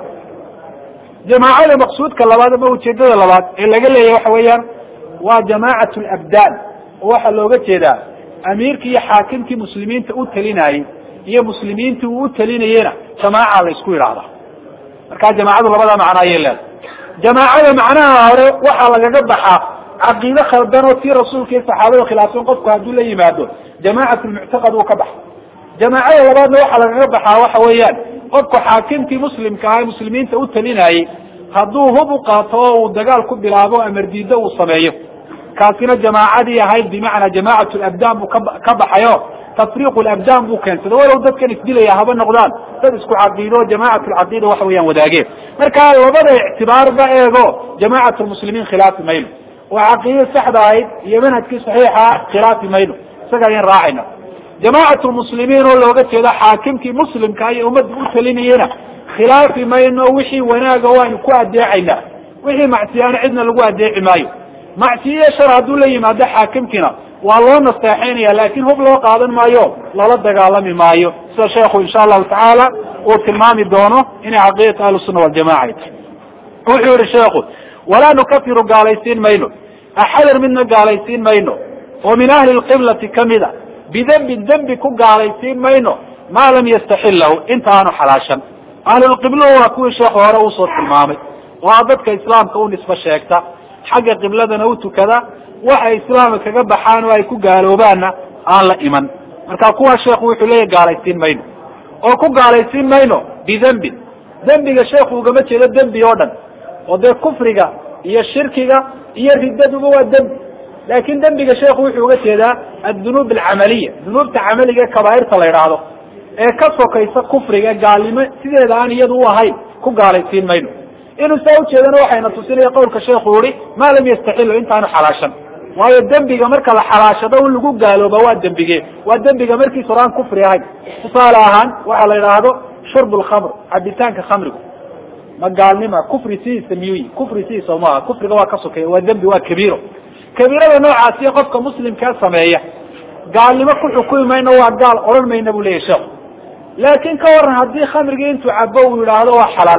jamaacada maqsuudka labaad ama ujeedada labaad ee laga leeyahay waxa weeyaan waa jamacat labdaan, oo waxaa looga jeedaa amiirkii iyo xaakimkii muslimiinta u talinayey iyo muslimiintii uu u talinayena jamaaca la isku yidhaahda. markaa jamaacadu labada macno ayay leedahay. jamaacada macnaha hore waxaa lagaga baxaa caqiide khaldan oo tii rasuulka iyo saxaabada khilaafsan qofku hadduu la yimaado jamacat lmuctaqad uu ka baxa. jamaacada labaadna waxaa lagaga baxaa waxa weeyaan qofku xaakimkii muslimka aha muslimiinta u talinayey hadduu hub u qaato oo uu dagaal ku bilaabo amar diido uu sameeyo, kaasina jamaacadii ahayd bimacnaa jamacat labdaan buu ka baxayo tafriiq labdaan buu keensada, walow dadkan isdilaya haba noqdaan dad isku caqiido o jamacat lcaqiida waxa weeyaan wadaageen. marka labada ictibaarba eego jamacat lmuslimiin khilaafi mayno, oo caqiidada saxda ahayd iyo manhajkii saxiixa khilaafi mayno, isaga ayaan raacayna. jamacat lmuslimiin oo looga jeeda xaakimkii muslimka iyo ummadda u talinayena khilaafi mayno, wixii wanaaga waanu ku adeecaynaa, wixii macsiyaana cidna lagu adeeci maayo. macsiye shar hadduu la yimaado xaakimkiina waa loo nasteexaynaya, laakin hub loo qaadan maayo, loola dagaalami maayo, sida sheekhu insha allahu tacaala uu tilmaami doono inay caqiidata ahlusunna waljamaca ay tahay. wuxuu yihi sheekhu walaa nukafiru gaalaysiin mayno axadan midna gaalaysiin mayno oo min ahli lqiblati kamida bidembin dembi ku gaalaysiin mayno maa lam yastaxilahu inta aanu xalaashan. ahlulqibluhu waa kuwii sheekhu hore uusoo tilmaamay, waa dadka islaamka u nisbo sheegta, xagga qibladana u tukada, waxay islaamka kaga baxaan oo ay ku gaaloobaanna aan la iman. marka kuwa sheekhu wuxuu leeyahy gaalaysiin mayno oo ku gaalaysiin mayno bidembin. dembiga sheekhu ugama jeedo dembi oo dhan, oo dee kufriga iyo shirkiga iyo riddaduba waa dembi, laakin dembiga sheekhu wuxuu uga jeedaa addunuub alcamaliya, dunuubta camaliga ee kabaairta la yidhaahdo ee ka sokaysa kufriga gaalnimo sideeda aan iyadu u ahayn ku gaalaysiin mayno. inuu saa ujeedana waxayna tusinaya qowlka sheekhu yihi maa lam yastaxilu intaanu xalaashan, waayo dembiga marka la xalaashado in lagu gaalooba waa dembige waa dembiga markiis hore aan kufri ahayn. tusaale ahaan waxaa la yidhaahdo shurb lkhamr, cabitaanka khamrigu ma gaalnima? kufri sidiisa miyuyi? kufri sidiisa maaha, kufriga waa ka sokeeya, waa dembi, waa kabiiro. kabiirada noocaasiyo qofka muslimkaa sameeya gaalnimo ku xukumi mayno, waa gaal odhan mayna buu leyahy sheekhu. laakin ka waran haddii khamrigii intuu cabo uu yidhaahdo waa xalaal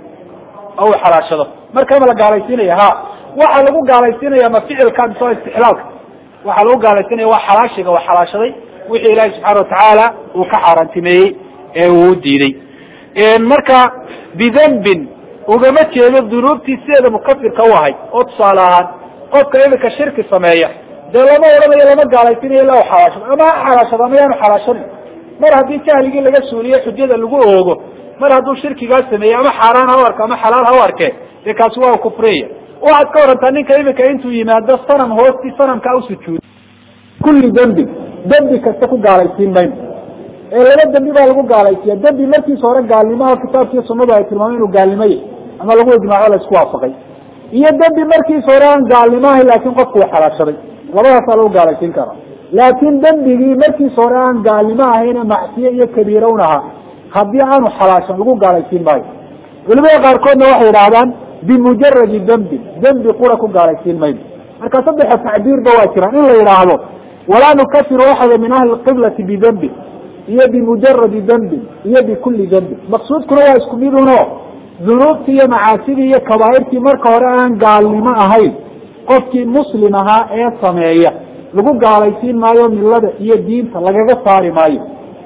oo uu xalaashado, markaa ma la gaalaysiinaya? ha, waxaa lagu gaalaysiinaya ma ficilka mise waa istixlaalka? waxaa lagu gaalaysiinaya waa xalaashiga waa xalaashaday wixii ilaahi subxaana watacaala uu ka xaaraantimeeyey ee uu diiday. marka bidembin ugama jeedo dunuubtii sideeda mukafirka u ahay, oo tusaale ahaan qofka imika shirki sameeya dee lama odhanayo lama gaalaysiinayo ila xalaashado ama ha xalaashado ama yaanu xalaashanin. mar haddii jahligii laga suuliyo xujada lagu oogo, mar hadduu shirkigaa sameeyey ama xaaraan ha u arko ama xalaal ha u arke, dee kaasi waa kufriya. waxaad ka warantaa ninka imika intuu yimaado sanam hoostii sanamkaa usujuudo kulli dembi dembi kasta ku gaalaysiin mayno, ee laba dembi baa lagu gaalaysiya. dembi markiisa hore gaalnimaha kitaabkiiyo sunnadu ay tilmaameen inuu gaalnimay ama lagu ijmaaco la isku waafaqay, iyo dembi markiisa hore aan gaalnimo ahayn laakin qofku uu xalaashaday, labadaasaa lagu gaalaysiin karaa. laakin dembigii markiisa hore aan gaalnimo ahayne macsiye iyo kabiira un ahaa haddii aanu xalaashan lagu gaalaysiin maayo. culimada qaarkoodna waxay yidhaahdaan bimujaradi dembin, dembi qura ku gaalaysiin mayno. marka saddexa tacbiirba waa jiraan, in la yidhaahdo walaa nukafiru axada min ahli lqiblati bidembin, iyo bimujaradi dembin, iyo bikulli dembin. maqsuudkuna waa isku mid uno dunuubtii iyo macaasidii iyo kabaairtii marka hore aan gaalnimo ahayn qofkii muslim ahaa ee sameeya lagu gaalaysiin maayo, milada iyo diinta lagaga saari maayo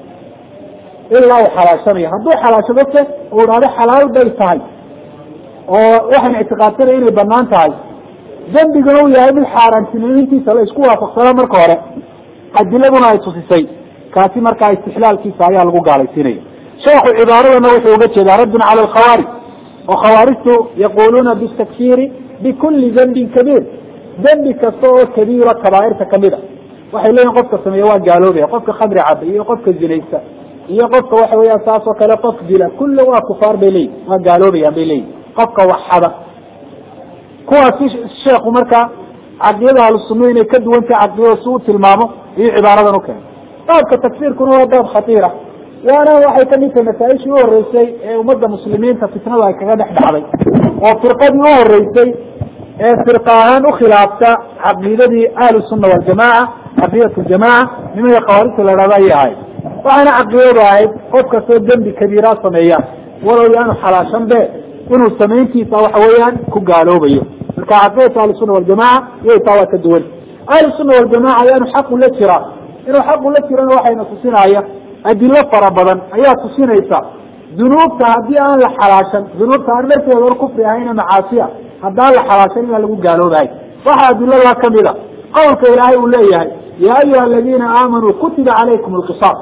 ilaa uu xalaashanayo. hadduu xalaashado se uu idhahdo xalaal bay tahay oo waxaan ictiqaadsanaya inay banaan tahay, dembiguna uu yahay mid xaaraantinimintiisa la isku waafaqsana marka hore adiladuna ay tusisay, kaasi markaa istixlaalkiisa ayaa lagu gaalaysiinaya. sheekhu cibaaradana wuxuu uga jeedaa raddun cala alkhawaarij, oo khawaarijtu yaquluuna bitakfiiri bikulli dembin kabiir, dembi kasta oo kabiira kabaairta kamid a waxay leeyihin qofka sameeya waa gaaloobaya, qofka khamri caba iyo qofka zinaysa iyo qofka waxa weya saas oo kale qof dila kulle waa kufaar bay leeyihin, waa gaaloobayaan bay leeyihin. qofka waxada kuwaasi sheekhu marka caqidada ahlusunna inay ka duwan tahay caqidada si u tilmaamo iyo cibaaradan u keeno. baabka takfiirkuna waa baab khatiira, waana waxay kamid tahay masaa-ishii u horeysay ee ummadda muslimiinta fitnada ay kaga dhex dhacday oo firqadii u horeysay ee firqa ahaan ukhilaafta caqiidadii ahlu sunna waljamaca caqiidat ljamaca nimanka khawaarijta la dhahda ayay ahayd waxaana caqiidadu ahayd qof kastoo dembi kabiiraa sameeya walow yaanu xalaashan be inuu samayntiisa waxa weeyaan ku gaaloobayo marka caqiidatu ahlusunna waljamaca iyay taa waa ka duwan ahlusunna waljamaca ayaanu xaqu la jiraa inuu xaqu la jirana waxayna tusinaya adilo fara badan ayaa tusinaysa dunuubta haddii aan la xalaashan dunuubta aan dharkeeda kufri ahayna macaasiya haddaan la xalaashan inaan lagu gaaloobahay waxaa adiladaa kamid a qowlka ilaahay uu leeyahay yaa ayuha aladiina aamanuu kutiba calaykum alqisaas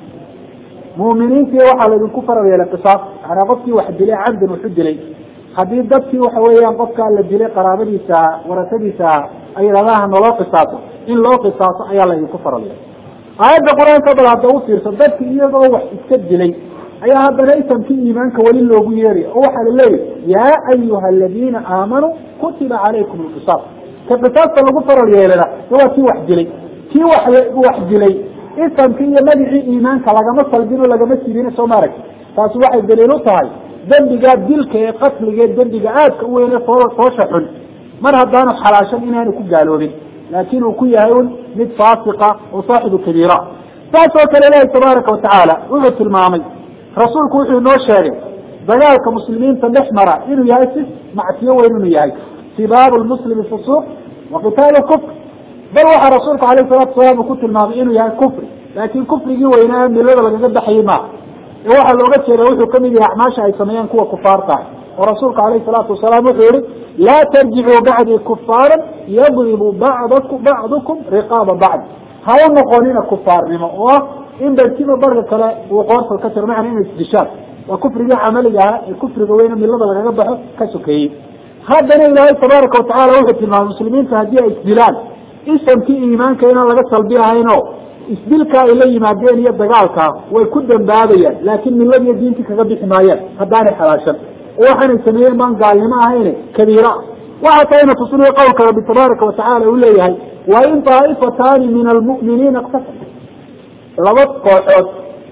mu'miniintii waxaa laydinku faral yeelay qisaas manaa qofkii wax dilay cabdan wuxu dilay haddii dadkii waxa weeyaan qofkaa la dilay qaraabadiisa warasadiisa ay yidhahdaha naloo qisaaso in loo qisaaso ayaa laydinku faral yeelay aayadda qur-aanka bal hadda u fiirso dadki iyagoo wax iska dilay ayaa haddana isamkii iimaanka weli loogu yeeraya oo waxaa la leeyahy yaa ayuha aladiina aamanuu kutiba calaykum alqisaas ka qisaasta lagu faral yeelana waa kii wax dilay kii wax wax dilay isamkii iyo magicii iimaanka lagama salbin oo lagama sidin soo maarag taasi waxay daliil u tahay dembigaa dilka ee qatligae dembiga aadka u weyne soo soosha xun mar haddaanu xalaashan inaanu ku gaaloobin laakin uu ku yahay un mid faasiqa oo saaxibu kabiira saas oo kale ilaahi tabaaraka watacaala wuxuu tilmaamay rasuulku wuxuu inoo sheegay dagaalka muslimiinta dhex mara inuu yahay si macsiyo weyn inuu yahay sibaabu lmuslimi fusuuq wa qitaalu kufr bal waxaa rasuulku alayh salatu wasalaam uu ku tilmaamay inuu yahay kufri laakin kufrigii weynaa milada lagaga baxayay maaha ee waxaa looga jeeda wuxuu kamid yahay acmaasha ay sameeyaan kuwa kufaarta oo rasuulku alayh salaatu wasalaam wuxuu yihi laa tarjicuu bacdii kufaaran yadribu bacdaku bacdukum riqaaba bacd hau noqonina kufaarnimo oo ah in barkiba barka kale uu qoorta ka jiro macna inay isdishaan waa kufrigii camaliga ahaa ee kufriga weyne milada lagaga baxo ka sokeeyey haddana ilaahay tabaaraka watacaala wuxuu tilmaamay muslimiinta haddii ay isdilaan isamkii iimaanka inaan laga salbi ahaynoo isdilkaa ay la yimaadeen iyo dagaalkaa way ku dambaabayaan laakin miladiiyo diintii kaga bixi maayaan haddaanay xalaashan oo waxaanay sameeyeen baan gaalnimo ahayne kabiira waxa tayna tusinaya qowlka rabbi tabaaraka watacaala uu leeyahay wa in daaifataani min almu'miniina iqtasam laba kooxood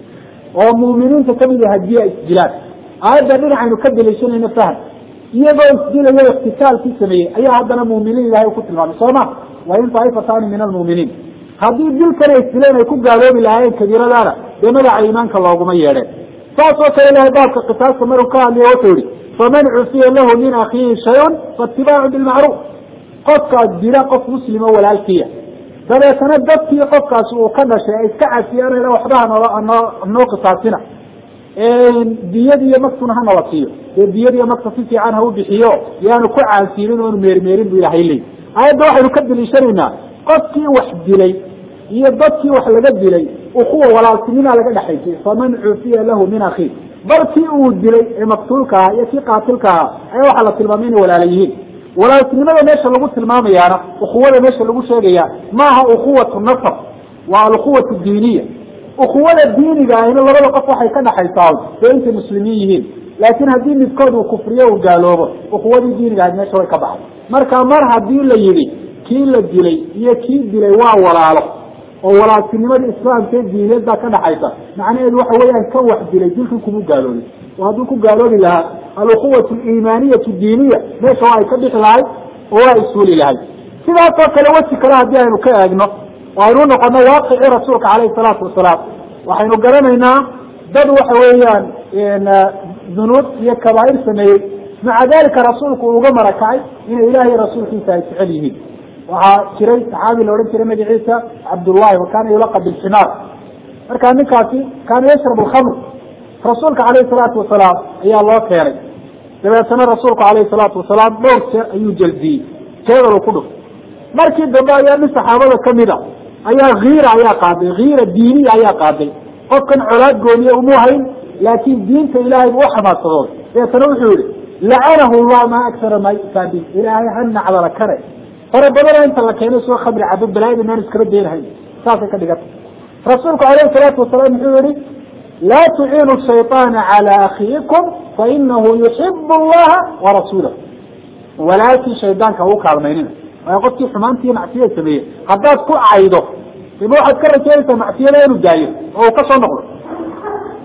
oo mu'miniinta kamid ah haddii ay isdilaan aayadda dhinacaynu ka daliishanayna faham iyagoo isdilayo iqtisaalkii sameeyey ayaa haddana mu'miniin ilahay ku tilmaamay soo ma wa in daaifataani min almu'miniin haddii dilkan ay isdileen ay ku gaaloobi lahaayeen kabiiradaana dee magaca iimaanka looguma yeedheen saas oo kale ilahay baabka qisaaska maruu ka hadliya wuxuu yihi faman cufiya lahu min akiihi shayun faatibaacu bilmacruuf qofkaas dila qof muslimo walaalkiya dabeetana dadkii qofkaasi uu ka dhashay ay iska cafiyaan waxbaha noo noo qisaasina diyadi iyo maktuna ha nala siiyo dee diyadi iyo makta si fiican ha u bixiyo yaanu ku caansiinin oonu meermeerin bu ilahay leey aayadda waxaynu ka daliishanaynaa qofkii wax dilay iyo dadkii wax laga dilay ukuwa walaaltinimaa laga dhexaysay faman cufiya lahu min akii barkii uu dilay ee maqtuulka ahaa iyo kii qaatilka ahaa ayaa waxaa la tilmaamay inay walaala yihiin walaaltinimada meesha lagu tilmaamayaana ukuwada meesha lagu sheegaya maaha ukuwatu nasab waa alukhuwatu diiniya ukuwada diiniga ahina labada qof waxay ka dhaxaysaa dee intay muslimiin yihiin laakin haddii midkood uu kufriyo uu gaaloobo ukuwadii diiniga ahayd meesha way ka baxay marka mar haddii la yidhi kii la dilay iyo kii dilay waa walaalo oo walaaltinimadii islaamka diineed baa ka dhaxaysa macnaheedu waxa weeyaan ka wax dilay dilkii kuma gaaloobin oo hadduu ku gaaloobi lahaa alukhuwatu aliimaaniyatu diiniya meesha waa ay ka bixi lahayd oo waa isuuli lahayd sidaasoo kale weji kale haddii aynu ka eegno oo aynu unoqono waaqicii rasuulka calayhi salaatu wasalaam waxaynu garanaynaa dad waxa weeyaan dunuub iyo kabaa'ir sameeyey maca dalika rasuulku uu uga marakacay inay ilahiy rasuulkiisa ay jecel yihiin waxaa jiray saxaabi la odhan jiray magaciisa cabdullahi wa kaana yulaqab bilximaar markaa ninkaasi kaana yashrab alkhamr rasuulka calayhi salaatu wasalaam ayaa loo keenay dabeetana rasuulku calayhi salaatu wasalaam dhowr jeer ayuu jeldiyey jeedal ku dhuf markii dambe ayaa nin saxaabada kamid a ayaa kiira ayaa qaaday kiira diiniya ayaa qaaday qofkan colaad gooniye umu hayn laakin diinta ilahay bu uxamaasadooday dabeetana wuxuu yihi lacanahu llah maa aksara maa yu'taa bi ilaahay ha nacdala kare fara badana inta la keenay soo khamri cabo balaayada maan iskala deenahay saasay ka dhigata rasuulku calayhi salaatu wasalaam wuxuu yihi laa tuciinu shayطaana calى akiikum fainahu yuxibu allaha warasuulah walaakin shaydaanka ha u kaalmaynina waayo qofkii xumaantiiyo macsiyada sameeyey haddaad ku caydo dib waxaad ka rajaynaysaa macsiyada inuu daayo oo uu ka soo noqdo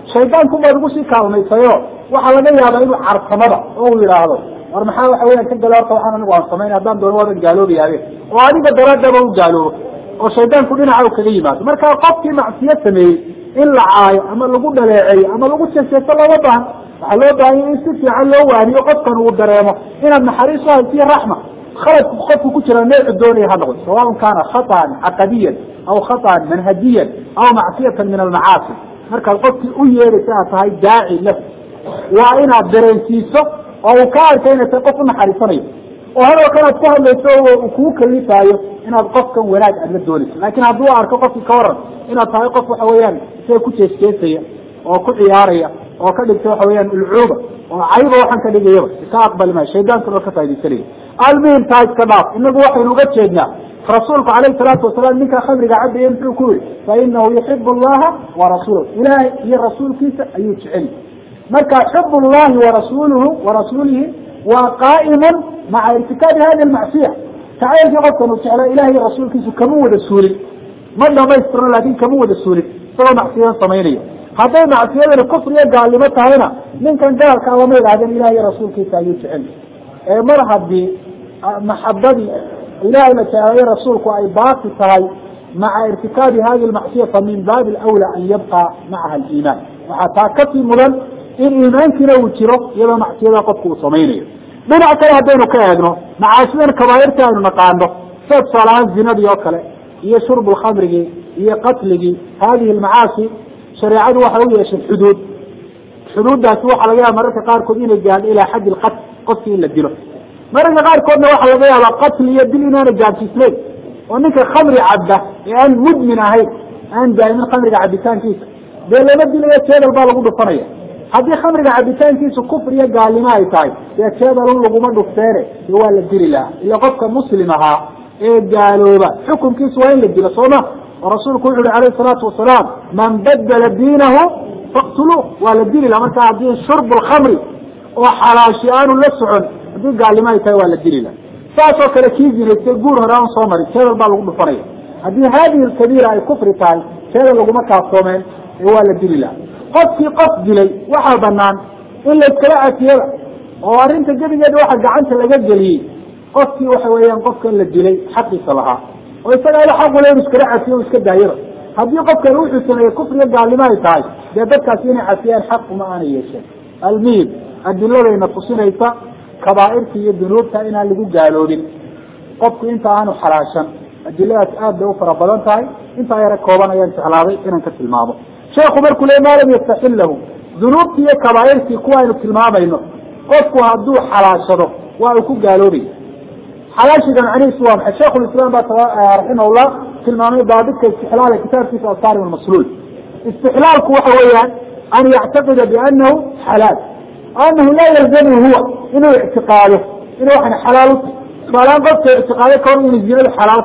shaydaan ku baad ugu sii kaalmaysayo waxa laga yaabaa inuu cartamada oo uu yiraahdo war maxaa waxa weeyaan ka galaarta waxaan anigu aan sameeyay haddaan doono wadan gaaloobayaabe oo adiga daraadaba u gaaloobo oo shaydaanku dhinaca uu kaga yimaado marka qofkii macsiyo sameeyay in la caayo ama lagu dhaleeceeyo ama lagu jeeseeso lama baahan waxaa loo baahan in si fiican loo waaniyo qofkan uu dareemo inaad naxariis u haysiyo raxma khaladku qofku ku jira noocu doonaya ha noqdo sawaan kaana khataan caqadiyan aw khataan manhajiyan aw macsiyatan min almacaasi markaad qofkii u yeeraysa aad tahay daaci lahu waa inaad dareensiiso oo uu ka arkay inay tahay qof u naxariisanayo oo hadoo kanaad ku hadlayso uu kuu kalifaayo inaad qofkan wanaag aad la doonayso laakiin hadduu arko qofkii ka waran inaad tahay qof waxa weeyaan isaga ku jeesjeesaya oo ku ciyaaraya oo ka dhigta waxa weeyaan ulcuuba oo cayba waxaan ka dhigayaba ka aqbali maayo shaydaanka oo ka faa'iideysanaya almuhim tahay iska dhaaf inagu waxaynu uga jeednaa rasuulku calayhi salaatu wasalaam ninka khamriga cabaya muxuu ku yidhi fa inahu yuxibu allaha warasuulahu ilaahay iyo rasuulkiisa ayuu jecel marka xub llahi warasuuluhu warasuulihi waa qaa'imun maca irtikaabi hadi almacsiya jacaylkii qofkan uu jeclaa ilahay iyo rasuulkiisu kama wada suulin ma dhamaystirno laakin kama wada suulin isagoo macsiyadan samaynayo hadday macsiyadani kufriyo gaalnimo tahayna ninkan gaalkaa lama idhahdeen ilahay iyo rasuulkiisa ayuu jecel ee mar haddii maxabadii ilahay la jeclayo rasuulku ay baaqi tahay maca irtikaabi hadi almacsiya fa min baabi alawla an yabqa macaha aliimaan waxaa taa kasii mudan in iimaankiina uu jiro iyadoo macsiyada qofku uu samaynayo dhinac kale haddaynu ka eegno macaasidan kabaairta aynu naqaano sida tusaalahaan zinadii oo kale iyo shurbu lkhamrigii iyo qatligii hadihi almacaasi shareecadu waxay u yeeshay xuduud xuduuddaasi waxaa laga yaaba mararka qaarkood inay gaadho ilaa xaddi lqatl qofkii in la dilo mararka qaarkoodna waxaa laga yaabaa qatl iyo dil inaana gaadsiisnayn oo ninka khamri cabda ee aan mudmin ahayn aan daa'imin khamriga cabitaankiisa dee lama dilayo jeedal baa lagu dhufanaya haddii khamriga cabitaankiisu kufr iyo gaalnimo ay tahay dee jeedalun laguma dhufteene dee waa la dili lahaa ila qofka muslim ahaa ee gaalooba xukunkiisu waa in la dilo sooma oo rasuulku wuxu uhi alayhi salaatu wasalaam man badala diinahu faqtuluuh waa la dili laha marka haddii shurbu lkhamri oo xalaashi aanu la socon haddii gaalnimo ay tahay waa la dili laha saasoo kale kii zinaystay guur hore aan soo marin jeedal baa lagu dhufanaya haddii hadihi alkabiira ay kufri tahay jeedal laguma kaaftoomeen ee waa la dili laha qofkii qof dilay waxaa banaan in la iskala cafiyada oo arrinta gebigeeda waxa gacanta laga geliyey qofkii waxa weeyaan qofkan la dilay xaqiisa lahaa oo isaga ila xaq u leh inuu iskala cafiyo o iska daayaba haddii qofkan wuxuu sameeyey kufriga gaalnimo ay tahay dee dadkaasi inay cafiyaan xaq uma aanay yeesheen almuhim adiladayna tusinaysa kabaa'irta iyo dunuubta inaan lagu gaaloobin qofku inta aanu xalaashan adiladaas aad bay u fara badan tahay intaa yara kooban ayaan jeclaaday inaan ka tilmaamo sheekhu markuu le maa lam yastaxil lahu dunuubtii iyo kabaa'irtii kuwa aynu tilmaamayno qofku hadduu xalaashado waa uu ku gaaloobay xalaashiga macnihiisu waa maxay sheikhulislaam baa raximahullah tilmaamay daabidka istixlaala kitaabkiisa asaarim almasluul istixlaalku waxa weeyaan an yactaqida bianahu xalaal anahu laa yalzamu huwa inuu ictiqaado inuu waxan xalaal u tahy tusaalahaan qofka ictiqaado kahor inuu zinadu xalaal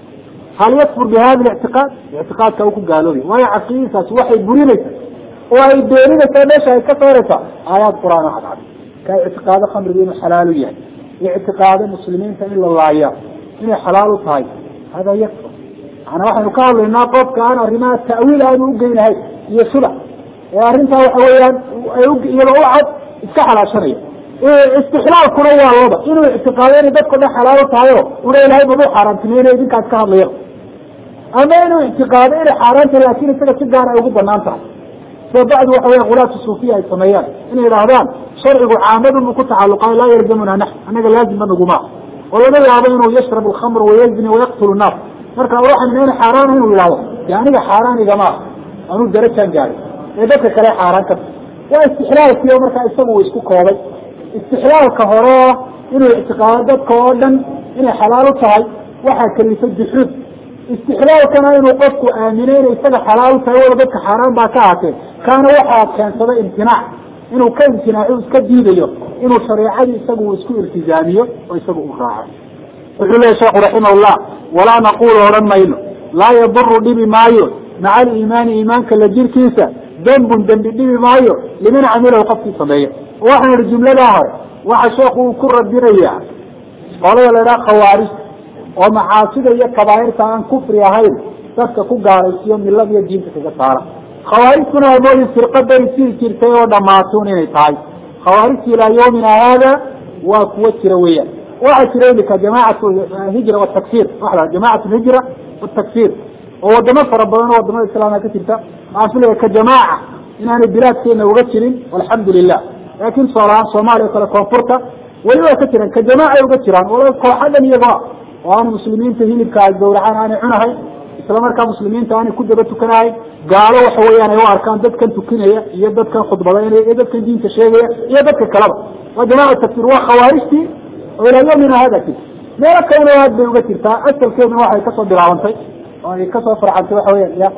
hal yakfur bihada lictiqaad ictiqaadka u ku gaaloobay waayo caqiidadaasi waxay burinaysaa oo ay beeninaysaa meesha ay ka saaraysaa aayaad qur-aan oo cadcad ka ictiqaado khamriga inuu xalaalu yahay ictiqaado muslimiinta in la laaya inay xalaal u tahay hada yakfur maana waxaynu ka hadlaynaa qofka aan arrimaha ta'wiil aanu ugeynahay iyo shubac ee arrintaa waxa weeyaan iyada u cad iska xalaashanaya istixlaalkuna waa laba inuu ictiqaado inay dadko dhan xalaal u tahay o una ilahay mabuu xaaraantimeynaya idinkaas ka hadlaya ama inuu ictiqaado inay xaaraanta laakin isaga si gaar ay ugu banaan tahay sida bacdu waxa weya qulaatu suufiya ay sameeyaan inay idhaahdaan sharcigu caamadun buu ku tacaluqayo laa yalzamuna nax anaga laazima naguma oo laga yaabo inuu yashrab alkhamr wayazni wayaqtulu naas marka waxaan ina xaaraan inuu yihahdo de aniga xaaraan igama ah anuu darajaan gaari ee dadka kale xaaraan ka waa istixlaalkii oo markaa isagu uu isku koobay istixlaalka hore inuu ictiqaado dadka oo dhan inay xalaal u tahay waxaa kalifa juxuud istixlaalkana inuu qofku aamino inay isaga xalaal u tahay wala dadka xaaraan baa ka ahaatee kaana waxaa keensada imtinaac inuu ka imtinaaco iska diidayo inuu shareecadii isagu uu isku iltizaamiyo oo isagu u raaco wuxuu leeyahy sheekhu raximahullah walaa naqulu odhan mayno laa yaduru dhibi maayo maca aliimaani iimaanka la jirkiisa dembun dembi dhibi maayo liman camilahu qofkii sameeya waxaan ihi jumladaa hore waxa sheekhu uu ku radinayaa qolada la idhaha khawaarij oo macaasida iyo kabaa'irta aan kufri ahayn dadka ku gaaraysiyo milada iyo diinta kaga saara khawaarijtuna amoodi firqada sii jirtay oo dhamaatun inay tahay khawaarijti ilaa yawmina hada waa kuwa jira weeyaan waxaa jira imika jamaacatu hijra watakfir waxda jamaacatu hijra watakfir oo wadamo fara badan oo wadamada islaamka ka jirta maafilaya ka jamaaca inaanay bilaadkeena uga jirin walxamdulilah laakin soolahaan soomaaliya kale koonfurta weli waa ka jiran ka jamaaca ay uga jiraan wala kooxadan iyaga oo aan muslimiinta hilibka ay gowracaan aanay cunahay isla markaa muslimiinta aanay ku daba tukanahay gaalo waxa weeyaan ay u arkaan dadkan tukinaya iyo dadkan khudbadaynaya iyo dadkan diinta sheegaya iyo dadka kaleba waa jamaaca takfir waa khawaarijtii oo ilaa yawmina hada jirta meelo kalena aad bay uga jirtaa asalkeeduna waxay kasoo bilaabantay oo ay kasoo farcantay waxa weeyaan ya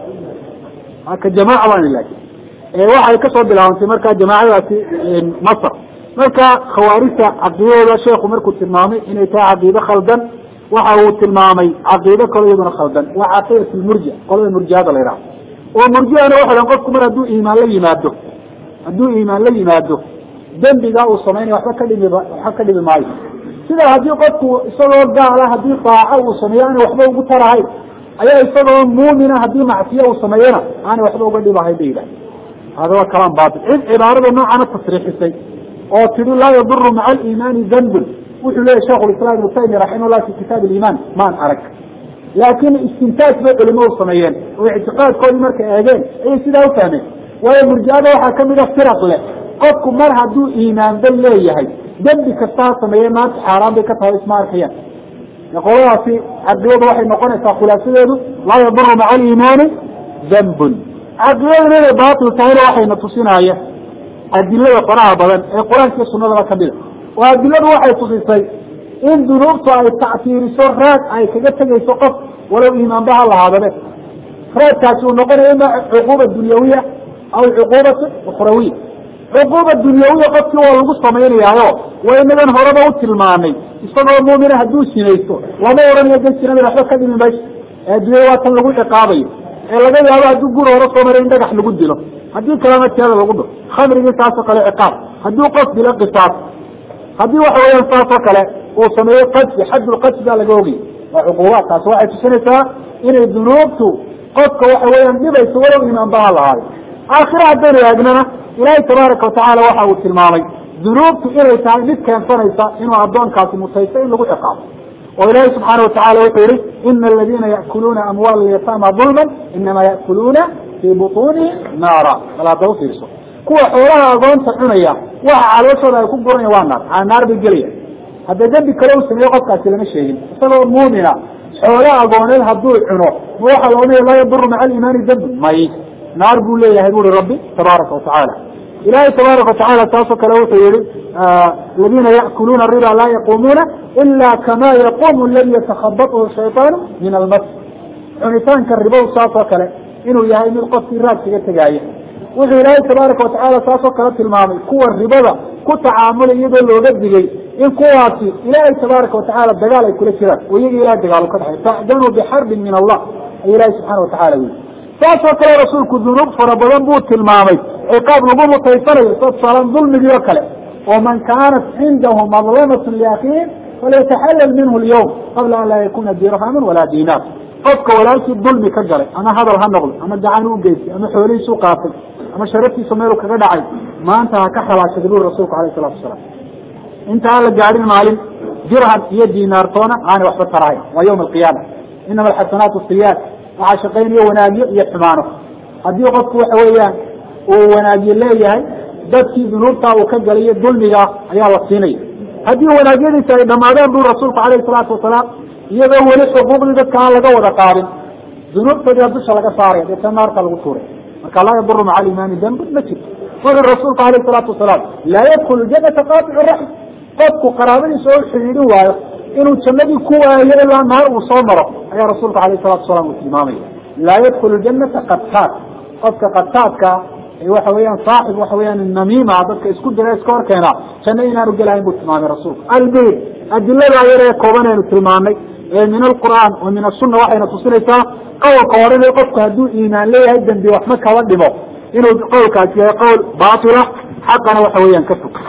ka jamaaca baan ilaahay ee waxay kasoo bilaabantay markaa jamaacadaasi masar marka khawaarijta caqiidada sheekhu markuu tilmaamay inay tahay caqiido khaldan waxa uu tilmaamay caqiido kale iyaduna khaldan waa caqiidatu murji'a qolada murji'ada la yiraahdo oo murji'ana waxa dhan qofku mar hadduu iimaan la yimaado hadduu iimaan la yimaado dambiga uu sameeyo waxba ka dhimi waxba ka dhimi maayo sida haddii qofku isagoo gaala haddii taaca uu sameeyo aan waxba ugu tarahay ayaa isagoo muumina haddii macsiyo uu sameeyana aan waxba uga dhibahay bayda hada waa kalam baatil cid cibaarada noocan tasriixisay oo tidhi laa yaduru maca aliimaani dambun wuxuu leeyahay sheekhu lislaam ibnu taymiya raximahullah fi kitaab aliimaan maan arag laakin istintaaj bay culimadu sameeyeen oo ictiqaadkoodii markay eegeen ayay sidaa u fahmeen waayo murji'ada waxaa kamid a firaq leh qofku mar hadduu iimaanba leeyahay dembi kasta ha sameeye maanta xaaraan bay ka tahay isma arkayaan qoladaasi caqiidadu waxay noqonaysaa khulaasadeedu laa yaduru maca aliimaani dambun caqiidaduna inay baatil tahayna waxayna tusinaya adilada faraha badan ee qur-aanka iyo sunadaba kamida oo adiladu waxay tusisay in dunuubtu ay tactiiriso raad ay kaga tegayso qof walow iimaanba ha lahaadabe raadkaasi uu noqonayo ima cuquuba dunyawiya aw cuquubatu ukhrawiya cuquuba dunyawiya qofkii waa lagu samaynayaayo waa inagan horeba u tilmaanay isagoo muumina hadduu sinaysto lama oranayo dan sinada waxba ka dhimi mayso ee adduunyada waa tan lagu ciqaabayo ee laga yaabo hadduu guri hore soo maray in dhagax lagu dilo haddii kalena teeda lagu dho khamrigii saasoo kale ciqaab hadduu qof dilo qisaas haddii waxa weeyaan saasoo kale uu sameeyo qadfi xaddulqadfi baa laga ogay waa cuquubaad taasi waxay tusinaysaa inay dunuubtu qofka waxa weeyaan dhibayso walow iimaan ba ha lahaaday aakhira haddaynu eegnana ilaahay tabaaraka watacaala waxa uu tilmaamay dunuubtu inay tahay mid keensanaysa inuu addoonkaasi mutaysto in lagu ciqaabo oo ilaahay subxaana watacala wuxuu yihi ina aladiina ya'kuluuna amwaala alyataama dulman inama ya'kuluuna fii butuunihim naara bal hadda ufiirso kuwa xoolaha agoonta cunaya waxa calooshooda ay ku guranya waa naar aa naar bay gelaya hadda dembi kale uu sameeyo qofkaasi lama sheegin isagoo muumina xoolaha agooneed hadduu cuno ma waxa la odhanaya laa yaduru maca aliimaani dambi may naar buu leeyahay buri rabbi tabaaraka watacaala ilahay tabaaraka watacaala taasoo kale wuxuu yihi aladiina ya'kuluuna riba laa yaquumuuna ila kama yaquumu aladi yatakhabathu shayطaanu min almas cunitaanka ribow saasoo kale inuu yahay mid qofkii raad kaga tegaaya wuxuu ilaahay tabaaraka watacaala taasoo kale tilmaamay kuwa ribada ku tacaamulay iyadoo looga digay in kuwaasi ilaahay tabaaraka watacaala dagaal ay kula jiraan oo iyaga ilahay dagaal ka dhaxay fa'danuu bixarbin min allah ay ilaahay subxaana watacala wili saasoo kale rasuulku dunuub fara badan buu tilmaamay ciqaab lagu mutaysanayo sa tusaalen dulmigii oo kale oo man kaanat cindahu madlamatu liakhiih falyataxallal minhu alyawm qabla an laa yakuna dirhaman walaa diinaar qofka walaalkii dulmi ka galay ama hadal ha noqdo ama gacan u geystay ama xoolihiisu qaatay ama sharaftiisa meelu kaga dhacay maanta ha ka xalaashaday buri rasuulku alayh salatu wasalaam inta aan la gaadhin maalin dirham iyo diinaartoona aanay waxba tarahayn waa yawma alqiyaama inama alxasanaatu siyaad waxaa shaqaynayo wanaagyo iyo xumaano haddii qofku waxa weeyaan uu wanaagyo leeyahay dadkii dunuubtaa uu ka galayo dulmiga ayaa la siinaya haddii wanaagyadiisa ay dhamaadaan buri rasuulku alayhi salaatu wasalaam iyadoo weli xuquuqdii dadka aan laga wada qaadin dunuubtoodiia dusha laga saaraya deetana naarta lagu tuuray marka laa yaduru maca aliimaani dambun ma jirto wuxuu rasuulku alayhi salaatu wasalaam laa yadkulu janata qaaticu raxm qofku qaraabadiisa oo xidhiidhin waayo inuu jannadii ku waayo ilaa naar uu soo maro ayaa rasuulku alayhi salatu wasalaam uu tilmaamaya laa yadkulu janata qataad qofka qataadka waxa weeyaan saaxib waxa weeyaan namiima dadka isku dira iska hor keena janno inaanu gelahayn buu tilmaamay rasuulku albayt adilada yar ee kooban aynu tilmaanay ee min alqur'aan wa min asunna waxayna tusinaysaa qowlka hore inay qofku hadduu iimaan leeyahay dembi waxma kaba dhimo inuu qowlkaasi yahay qowl baatila xaqana waxa weeyaan ka fog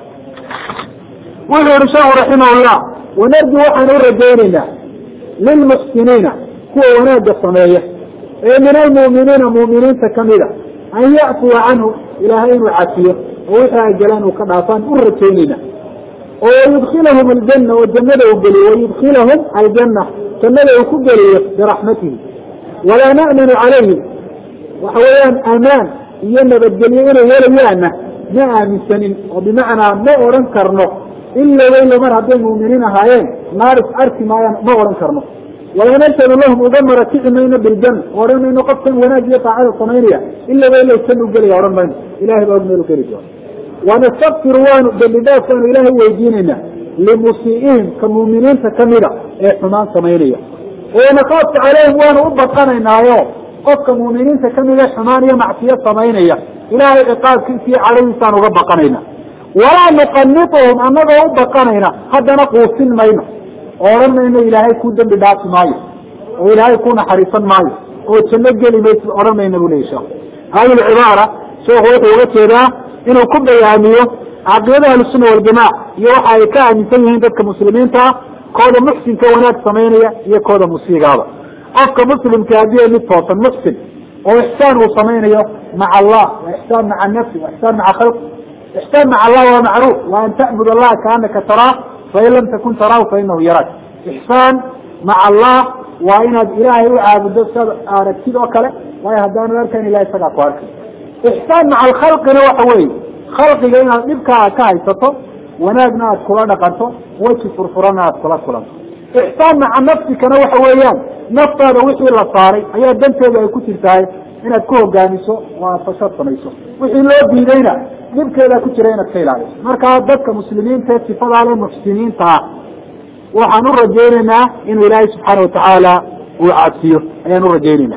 wuxuu yihi sheekhu raximahullah wanarju waxaan u rajaynaynaa lilmuxsiniina kuwa wanaagga sameeya من المؤمنين مؤمنين تكملة أن يعفو عنه إلهين وعافية ووحى جلان وكضعفان أرتيننا ويدخلهم الجنة والجنة يقبلي ويدخلهم الجنة جنة يقبلي برحمته ولا نأمن عليه وحواليان أمان إيانا بالجليين ويليانا ما آمن سنين وبمعنى ما أرنكرنه إلا وإلا مرة بين المؤمنين هايين نارس أركي ما أرنكرنه ولا نشهد لهم أدمر كعمين بالجنة ورمى إنه قبطا وناجية تعالى الصمينية إلا وإلا يستنوا الجلية ورمى إلهي بأذن الكريم ونستغفر وان بالله كان إلهي ويديننا لمسيئهم كمؤمنين تكملة إحمان صمينية ونقاط عليهم وانا أبطانا إنها قف كمؤمنين تكملة حمانية معصية صمينية إلهي إقاب كنسي عليه إنسان وغبقانينا ولا نقنطهم أنه أبطانينا حتى نقوص مينا ورمنا إنه إلهي يكون دم بداس ماي وإلهي يكون حريصا ماي وتنجل لميت ورمنا إنه ليشا هذه العبارة شيخ وغتيرا إنه كبه يعميه عقيدة السنة والجماعة يوحى يكاها من سنين ذلك مسلمين تا كودا محسن كونات صمينية هي كودا موسيقى هذا أفكا مسلم كهدية للتوصل محسن وإحسان وصمينية مع الله وإحسان مع النفس وإحسان مع خلق إحسان مع الله ومعروف وأن تعبد الله كأنك تراه فإن لم تكن تراه فإنه يراك إحسان مع الله وإن إلهي وعابد أركيد وكله ويهدان ذلك إلهي سقاك وارك إحسان مع الخلق نوحوي خلق لنا نبكى كايسته ونادنا أذكرنا قرطه وجه فرفرنا أذكرنا كلام إحسان مع نفسك نوحويان نفطه وحي الله صاري هي الدنتي اللي يكون تلتاي إن تكون قامسه وفشط ميسه وحي الله بيدينا نبكى إذا كنت رأينا السيل عليه مركا ذلك مسلمين تتفضل على المحسنين طاع وحنور رجيننا إن الله سبحانه وتعالى وعافيه أي نور رجيننا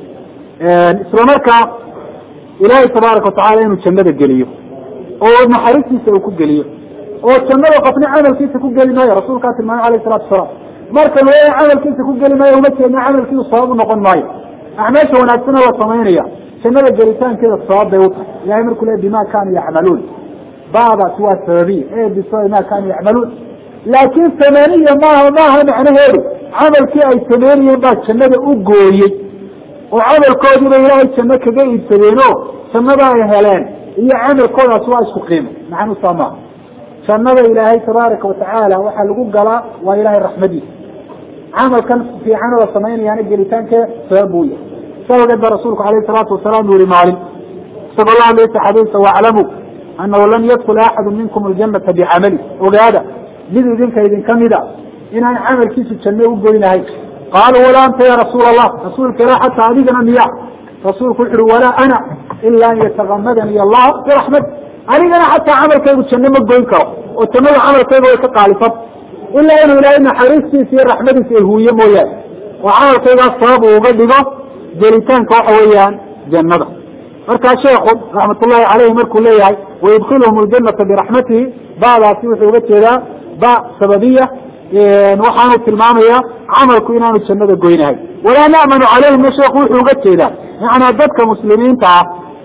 إسلامك إلهي تبارك وتعالى إنه تشمد الجليه أو محارسي سيكون جليه أو تشمد وقفنا عمل كيس يكون جلي مايا رسول كاتب معي عليه الصلاة والسلام مركا لو عمل كيس يكون جلي مايا ومكي أن عمل كيس الصواب ونقن مايا أعماش ونأتنا والصمينية تشمد الجليسان كذا الصواب بيوضح يعمل كل بما كانوا يعملون بعض سوى السببية إيه بسوى ما كانوا يعملون لكن ثمانية ما ما هو معنى هيرو عمل كي أي ثمانية بعد تشمد أقوي وعمل كودي بإلهي تشمد كجاي يبتدينه سمدا يهلان هي عمل كل أسواء قيمة نحن صماء سمدا إلهي تبارك وتعالى وحلقوا قلاء وإلهي الرحمة عمل كان في عمل الصمين يعني جلسان كسبوية سوى قد رسولك عليه الصلاة والسلام نور مالي صلى الله عليه حديثه واعلموا أنه لن يدخل أحد منكم الجنة بعمله وقال لذي ذنك إذن كمدا إن عمل كيس تشميه وقلنا هيك قالوا ولا أنت يا رسول الله رسولك لا حتى عديدنا مياه رسول كحر ولا أنا إلا أن يتغمدني الله برحمته أنا حتى عمل كيف تشنم الجوينك وتمر عمل كيف يتقالفت إلا أنه لأن حريصي في رحمته في هوية مويات وعمل كيف الصواب وغلقه جلتان كوحويان جنة مركا شيخ رحمة الله عليه مركو ليه ويدخلهم الجنة برحمته بعض سيوحي وغتها باع سببية نوحانة المامية عمل كوينان الجنة الجوينة ولا نأمن عليهم الشيخ وغتها يعني ذاتك مسلمين تاع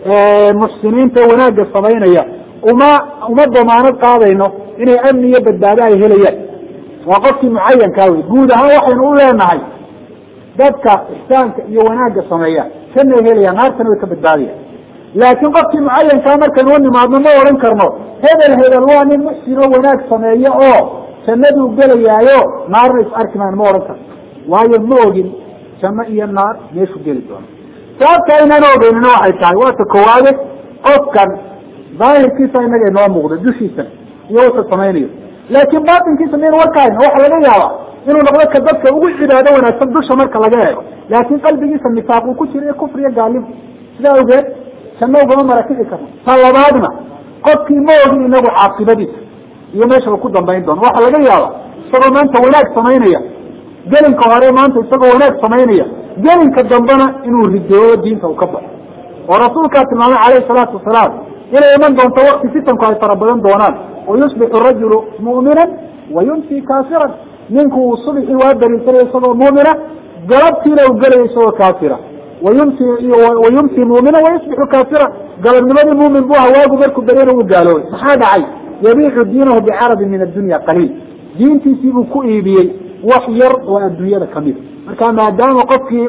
محسنين توناج الصبينية وما وما ضمانات قاضينه إنه أمنية بالداداء هليات وقفت معين كاوي جودها وحي نقول لها معي ذاتك إحسان يوناج الصبينية كنه هليا نار تنويك بالدادية لكن قفت معين كامل كان وني ما ضمنه ورنكرنه هذا الهيدا الوان المحسن وناج الصبينية أوه سنده قلي يايو نار نسأرك من مورنكر وهي الموجن سمائي النار ليش قلي دون sababta inaan ogeyn waxay tahay waa ta koowaade qofkan daahirkiisa inaga inoo muuqdo dushiisa iyo wata samaynayo laakiin baatinkiisa meen warkaayna waxa laga yaabaa inuu noqdo ka dadka ugu cibaado wanaagsan dusha marka laga eego laakiin qalbigiisa nifaaq uu ku jiro kufriga gaalimo sidaa ogeed janno ugama marakici karno talabaadna qofkii ma ogin inagu caaqibadiisa iyo meesha uu ku dambayn doono waxa laga yaabaa isagoo maanta wanaag samaynaya gelinka hore maanta isagoo wanaag samaynaya gelinka dambana inuu ridooyo diinta uu ka baxo oo rasuulka tilmaamay calayhi salaatu wasalaam inay iman doonto waqti fitanku ay fara badan doonaan oo yusbixu rajulu mu'minan wa yumsi kaafiran ninku uu subixii waa dariisanaya isagoo mu'mina galabtiina uu gelaya isagoo kaafira wayumsi wayumsi mu'mina wayusbixu kaafira galabnimadii mu'min buu hawaagu markuu dareero uu gaaloobay maxaa dhacay yabiicu diinahu bicarabin min addunya qaliil diintiisii buu ku iibiyey wax yar oo adduunyada kamid marka maadaama qofkii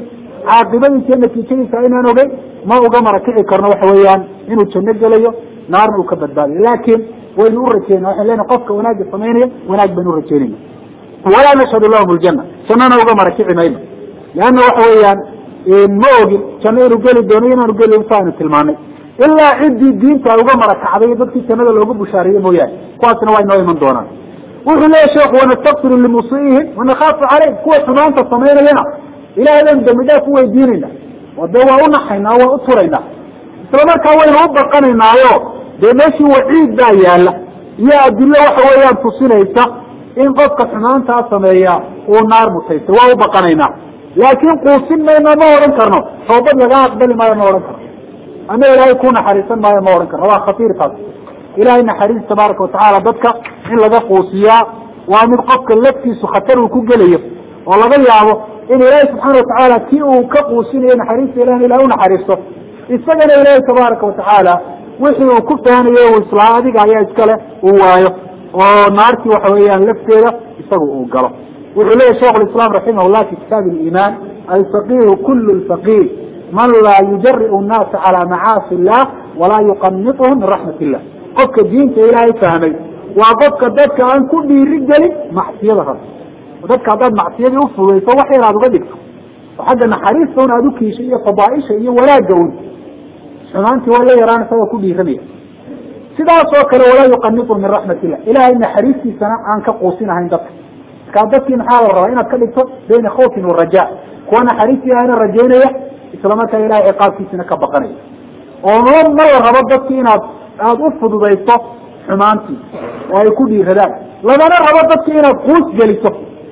caaqibadiisa natiijadiisa inaan ogeyn ma uga marakici karno waxa weeyaan inuu janno gelayo naarna uu ka badbaadayo laakin waynu u rajeynaa waxaan leenahay qofka wanaagga samaynaya wanaag baynu u rajeynayna walaa nashhadu lahum ljana jannana uga marakici mayno leanna waxa weeyaan ma ogin janno inuu geli doono inaanu gelin saanu tilmaanay ilaa ciddii diinta uga marakacday dadkii jannada loogu bushaariye mooyaane kuwaasna waa inoo iman doonaan wuxuu leeyahy sheekhu wanastakfiru limusiihim wanakaafu caleyhim kuwa xumaanta samaynayana ilahay baynu dambi dhaaf u weydiinayna oo dee waa unaxaynaa waa u turaynaa isla markaa waynu u baqanaynaayo dee meeshii waciid baa yaala iyo adilo waxa weeyaan tusinaysa in qofka xumaantaa sameeya uu naar mutaysta waa u baqanaynaa laakin quusin mayno ma odhan karno toobad laga aqbali maayo ma odhan karno ama ilaahay ku naxariisan maayo ma odhan karno waa khatiir taas ilahay naxariis tabaaraka watacaala dadka in laga quusiyaa waa mid qofka laftiisu khatar uu ku gelayo oo laga yaabo in ilaahay subxaana watacaala kii uu ka quusinayo naxariista ilahi ilahay unaxariisto isagana ilaahay tabaaraka watacaala wixii uu ku faanayo uu islaa adiga ayaa iskale uu waayo oo naartii waxa weeyaan lafteeda isaga uu galo wuxuu leeyahy sheikh lislaam raximah llah fi kitaab liimaan alfaqihu kulu lfaqih man laa yujariu nnaasa calaa macaasi illah walaa yuqanituhum min raxmat illah qofka diinta ilaahay fahmay waa qofka dadka aan ku dhiiri gelin macsiyada rab dadka haddaad macsiyadii ufudayso wax yar aad uga dhigto oo xagga naxariista un aad ukiishay iyo fadaaisha iyo wanaagga un xumaantii waa la yaraan isagoo ku dhiiranaya sidaas oo kale walaa yuqanituhum min raxmat illah ilahay naxariistiisana aan ka quusinahayn dadka markaa dadkii maxaa la rabaa inaad ka dhigto bayna khawfin waraja kuwa naxariista ilahayna rajaynaya isla markaa ilahay ciqaabkiisina ka baqanaya oo ma la rabo dadki inaad aada u fududayso xumaantii oo ay ku dhiiradaan lamana rabo dadki inaad quus geliso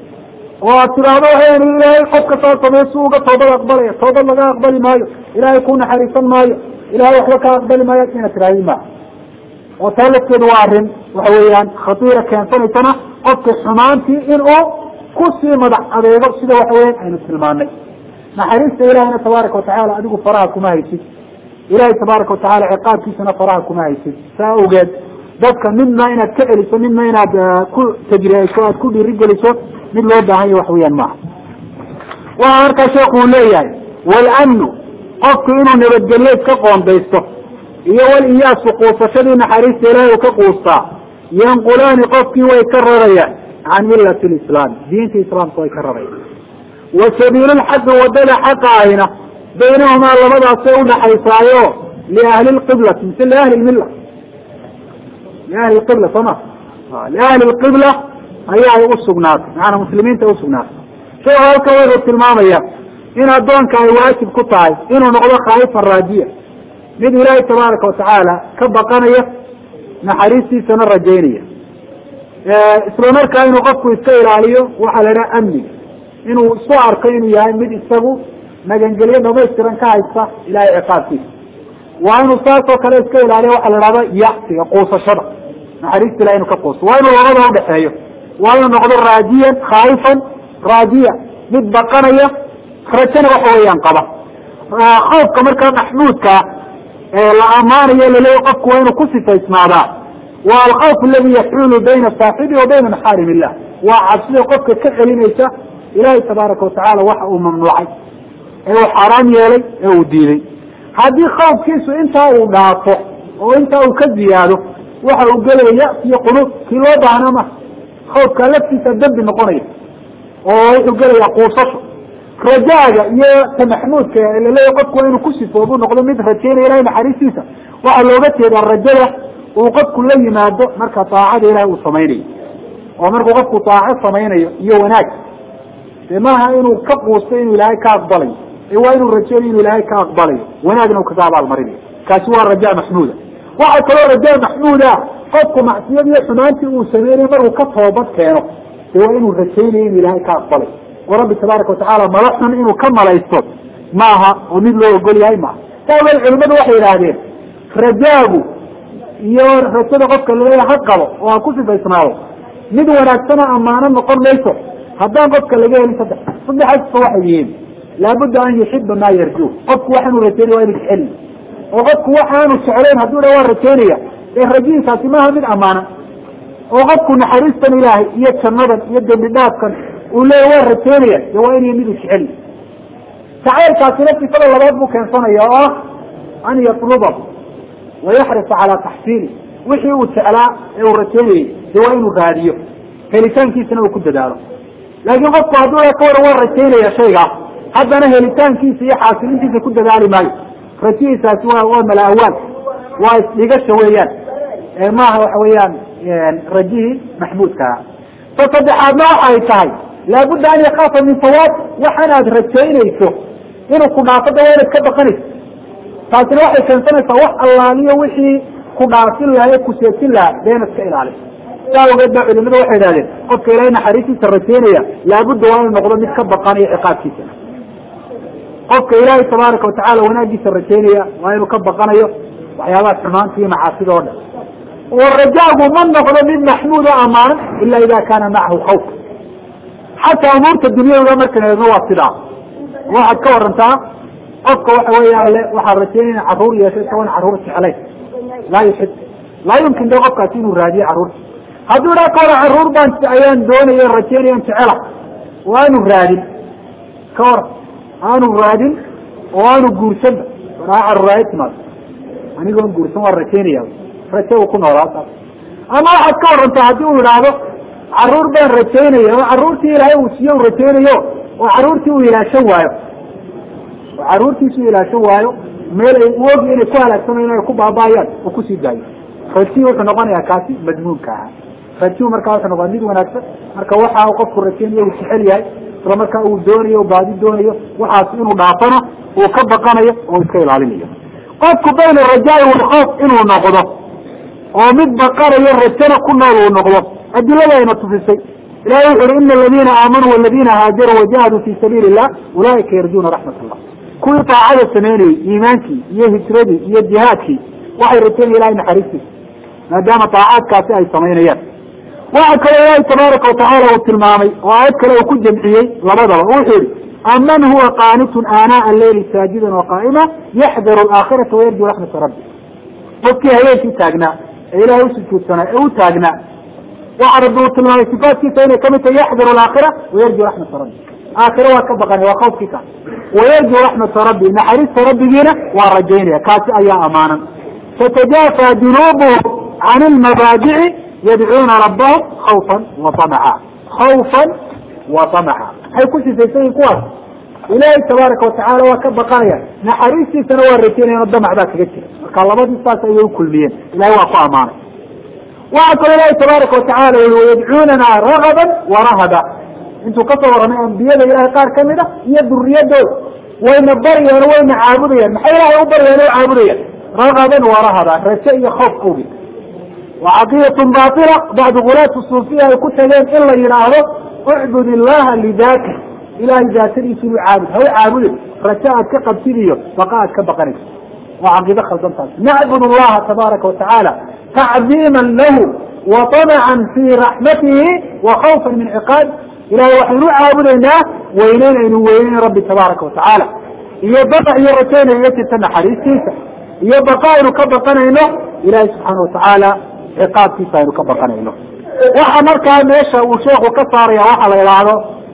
oo aad tidhaahdo waxaan ilaahay qofka saa sameey si uga toobad aqbalaya toobad laga aqbali maayo ilaahay ku naxariisan maayo ilahay waxba ka aqbali maayo inaad tidhaahdi maa oo taa lafteedu waa arrin waxa weeyaan khatiira keensanaysana qofka xumaantii in uu kusii madax adeego sida waxa weyan aynu tilmaanay naxariista ilahayna tabaaraka watacaala adigu faraha kuma haysid ilahay tabaaraka watacaala ciqaabkiisana faraha kuma haysid saa awgeed dadka midna inaad ka celiso midna inaad ku tajriyayso aad ku dhiirigeliso mid loo baahanya wax weyaan maaha waxa markaa sheekhu uu leeyahay walamnu qofku inuu nabadgelyo iska qoondaysto iyo waliyaasu quusashadii naxariista ilahay uu ka quustaa yanqulaani qofkii way ka rarayaan can milati lislaam diinta islaamka way ka rarayaan wa sabiil lxaqi wadada xaqa ahina baynahumaa labadaasay udhaxaysaayo liahli lqiblati mise liahli lmilla liahli lqibla sooma liahli lqibla ayaa ay usugnaatay macanaa muslimiinta ay usugnaatay sheekhu halka wuxuu tilmaamaya in addoonka ay waajib ku tahay inuu noqdo khaa'ifan raajiya mid ilaahay tabaaraka watacaala ka baqanaya naxariistiisana rajaynaya isla markaa inuu qofku iska ilaaliyo waxaa la idhaha amniga inuu isu arko inuu yahay mid isagu magangelyo dhamaystiran ka haysta ilahay ciqaabkiisa waa inuu saas oo kale iska ilaaliyo waxaa la idhahda yacsiga quusashada naxariista ilahay inuu ka quusto waa inuu labada udhexeeyo waa inuu noqdo raajiyan khaa'ifan raajiya mid baqanaya rajana waxa weeyaan qaba khawfka markaa maxmuudkaa la amaanayo laleeya qofku waa inuu ku sifaysnaadaa waa alkhawf aladi yaxuulu bayna saaxibi wa bayna maxaarim illah waa cabsida qofka ka celinaysa ilahay tabaaraka watacaala waxa uu mamnuucay ee uu xaaraam yeelay ee uu diiday haddii khawfkiisu intaa uu dhaafo oo intaa uu ka ziyaado waxa uu gelaya ya iyo qunuud kii loo baahnaa maha khawfkaa laftiisa dembi noqonaya oo wuxuu gelayaa quusasho rajaaga iyo ta maxmuudka laleeya qofku waa inuu ku sifoobu noqdo mid rajaynaya ilahay naxariistiisa waxaa looga jeedaa rajada uu qofku la yimaado marka daacada ilahay uu samaynayo oo markuu qofku daaco samaynayo iyo wanaag dee maaha inuu ka quusto inuu ilaahay ka aqbalayo ee waa inuu rajaynayo inuu ilaahay ka aqbalayo wanaagna uu kaga abaalmarinayo kaasi waa raja maxmuuda waxaa kaloo raja maxmuuda qofku macsiyadiiyo xumaantii uu sameynayo markuu ka toobad keeno dee waa inuu rajaynayo inuu ilaahay ka aqbalayo oo rabbi tabaaraka watacaala mala xun inuu ka malaysto maaha oo mid loo ogol yahay maaha saa awgeed culimadu waxay yidhaahdeen rajaagu iyo rajada qofka laleeya ha qabo oo ha ku sifaysnaado mid wanaagsana ammaano noqon mayso haddaan qofka laga helin saddex saddexaasba waxay yihiin laabudda an yuxiba maa yarju qofku waxaanu rajaynaya waa inu jecel oo qofku waxaanu jeclayn hadduu dha waa rajaynaya ee rajihiisaasi maaha mid ammaana oo qofku naxariistan ilaahay iyo jannadan iyo dembi dhaafkan uu leeya waa rajaynaya de waa inay mid u jecel تعال كاسلة في فضل الله ربك إنسان يا أن يطلبه ويحرص على تحصيله وحي وسألا ورتيني دوين غاديه هلسان كيسنا وكد داره لكن قد هذول كور ورتيني يا شيخ هذا أنا هلسان كيس يحاصلين كيس كد داري ماي رتيه ساسوا وملا أول ويقش ويان ما هو حويان يعني رجيه محمود كا فصدح ما حيتاي لابد أن يخاف من فوات وحنا رتيني يشوف إنه كنا قد وين كبقني taasina waxay keensanaysaa wax allaaliyo wixii ku dhaafin lahaa ee ku seesin lahaa been iska ilaali saa ogeed baa culimadu waxay idhahdeen qofka ilaahay naxariistiisa rajaynaya laabudda waa inuu noqdo mid ka baqanaya ciqaabkiisa qofka ilaahay tabaaraka watacaala wanaagiisa rajaynaya waa inuu ka baqanayo waxyaabaha xumaanta iyo macaasida oo dhan warajaagu ma noqdo mid maxmuud oo amaanan ilaa idaa kaana macahu khawf xataa umuurta dunyada markan eegno waa sidaa waxaad ka warantaa qofka waxa weeyaan waxaa rajaynaya caruur yeeshay isagoon caruur jeclayn laa yuxib laa yumkin de qofkaasi inuu raadiyo caruurta hadduu idhaa ka hora caruur baan ayaan doonaya rajaynayaan jecela oo aanu raadin ka hor aanu raadin oo aanu guursanba waraa caruuraaya timaado anigoon guursan waan rajaynaya raje uu ku noolaa ama waxaad ka warantaa haddii uu idhaahdo caruur baan rajaynaya oo caruurtii ilaahay uu siiye u rajaynayo oo caruurtii uu ilaashan waayo caruurtiisu ilaashan waayo meel ay u og inay ku halaagsamayaan ay ku baabaayaan oo kusii daayo rajiyu wuxuu noqonayaa kaasi madmuunka ahaa rajiyu markaa wuxuu noqonaa mid wanaagsan marka waxa uu qofku rajaynayo uu jecel yahay isla markaa uu doonayo baadi doonayo waxaas inuu dhaafana uu ka baqanayo oo iska ilaalinayo qofku bayna rajaa'i walkhawf inuu noqdo oo mid baqanayo rajana ku nool uu noqdo adilada ayna tufisay ilahi wuxu uri ina aladiina aamanuu waladiina haajaruu wajahaduu fi sabiili illah ulaa'ika yarjuuna raxmat allah kuwii taacada sameynayey iimaankii iyo hijradii iyo jihaadkii waxay rajaynaya ilahay naxariistiisa maadaama taacaadkaasi ay samaynayaan waxa kaloo ilaahi tabaaraka watacaala uu tilmaamay oo aayad kale uu ku jamciyey labadaba wuxuu yihi aman huwa qaanitun aanaa alleyli saajidan waqaa'ima yaxdaru alaakhirata wayarju raxmata rabbi qofkii habeenkii taagnaa ee ilahay usujuudsanaa ee u taagnaa waxa rabbi uu tilmaamay sifaatkiisa inay kamid tahay yaxdaru alaakhira wayarju raxmata rabbi aakhira waa ka baqanay waa khawfkii ka wayarju raxmata rabbi naxariista rabbigiina waa rajaynaya kaasi ayaa amaanan tatajaafaa junuubuhum can ilmabaadici yadcuuna rabbahum khawfan wa tamaca khawfan wa tamaca maxay ku sifaysan yihin kuwaas ilaahay tabaaraka watacaala waa ka baqanaya naxariistiisana waa rajaynayaan oo damac baa kaga jira marka labadii saas ayay ukulmiyeen ilahay waa ku amaanay waxa kaloo ilaahay tabaaraka watacaala yii wayadcuunana ragaban warahaba intuu kasoo waramay ambiyada ilahay qaar kamid a iyo duriyadooda wayna baryaan wayna caabudayaan maxay ilahay u baryaan oo caabudayaan ragaban warahaba raje iyo khawf awgeed wa caqiidatun baatila bacdu gulaati suufiya ay ku tageen in la yidhaahdo ucbud illaha lidaatik ilahay daatadiisa inuu caabud ha u caabudin raje aad ka qabtid iyo baqa aad ka baqanayso waa caqiido khaldantaas nacbud allaha tabaaraka watacaala tacdiiman lahu wa tamacan fii raxmatihi wa khawfan min ciqaab ilahay waxaynu u caabudaynaa weyneynaynu weyneyn rabbi tabaaraka watacaala iyo baqac iyo rajaynay iga jirta naxariistiisa iyo baqa aynu ka baqanayno ilahay subxaana watacaala ciqaabkiisa aynu ka baqanayno waxa markaa meesha uu sheekhu ka saaraya waxa la idhaahdo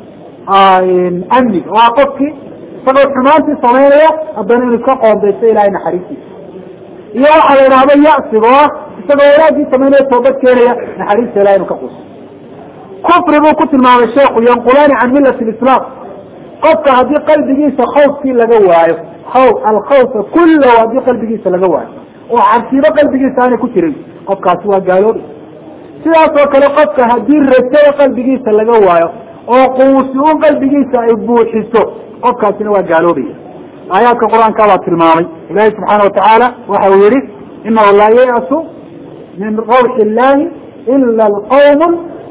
amniga waa qofkii isagoo xumaantii samaynaya haddana inu ka qoondaysto ilahay naxariistiisa iyo waxa la idhaahdo yasiga oo ah isagoo wanaagii samaynaya toobad keenaya naxariista ilahay inu ka quuso kufri buu ku tilmaamay sheekhu yanqulaani can milati lislaam qofka haddii qalbigiisa khawfkii laga waayo khawf alkhawfa kullahu haddii qalbigiisa laga waayo oo cabsibo qalbigiisa aanay ku jirin qofkaasi waa gaaloobi sidaas oo kale qofka haddii rajada qalbigiisa laga waayo oo quusi un qalbigiisa ay buuxiso qofkaasina waa gaaloobaya aayaadka qur-aanka baa tilmaamay ilahi subxaana watacaala waxa uu yihi inahu laa yayasu min rawxi illahi ila alqawm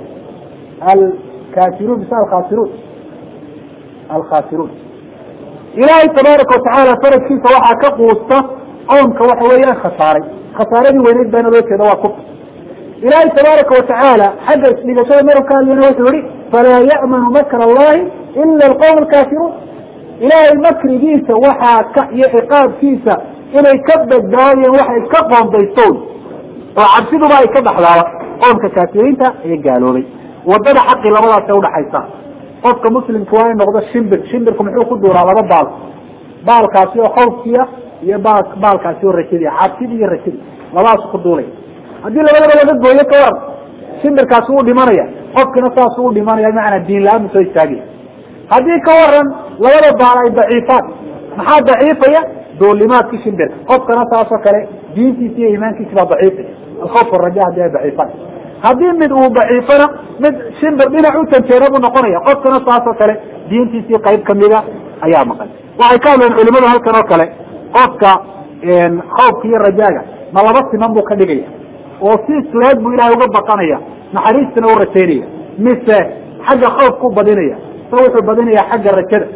alkafiruun bisa alkhasiruun alkhasiruun ilaahay tabaaraka watacaala faradkiisa waxaa ka quusta qowmka waxa weeyaan khasaaray khasaaradii weyneyd baana loo jeeda waa kufr ilaahay tabaaraka watacaala xagga isdhigashada maruu ka hadlayna wuxuu yihi falaa ya'manu makr allahi ila alqawm alkafiruun ilaahay makrigiisa waxaa ka iyo ciqaabkiisa inay ka badbaadiyeen waxay ka qoondaystoon oo cabsiduba ay ka dhaxdaaba qoomka kaafiriinta ee gaaloobay wadada xaqi labadaas ee udhaxaysa qofka muslimka waa in noqdo shimbir shimbirku muxuu ku duuraa laba baal baalkaasi oo khawfkiya iyo baal baalkaasi oo rajadiya cabsida iyo rajada labadaas ku duulay haddii labadaba laga gooyo ka waran shimbirkaasi wuu dhimanaya qofkina saas uu dhimanaya macnaa diin la-aan soo istaagaya haddii ka waran labada baal ay daciifaan maxaa daciifaya duulimaadkii shimbirka qofkana saasoo kale diintiisi iyo iimaankiisi baa daciifaya alkhawf waraja haddii ay daciifaan haddii mid uu daciifana mid shimbir dhinac u janjeera buu noqonaya qofkana saasoo kale diintiisii qayb kamida ayaa maqan waxay ka hadleen culimadu halkan oo kale qofka khawfka iyo rajaaga ma laba siman buu ka dhigaya oo si isleeg buu ilaahay uga baqanaya naxariistana u rajaynaya mise xagga khawfku badinaya sa wuxuu badinaya xagga rajada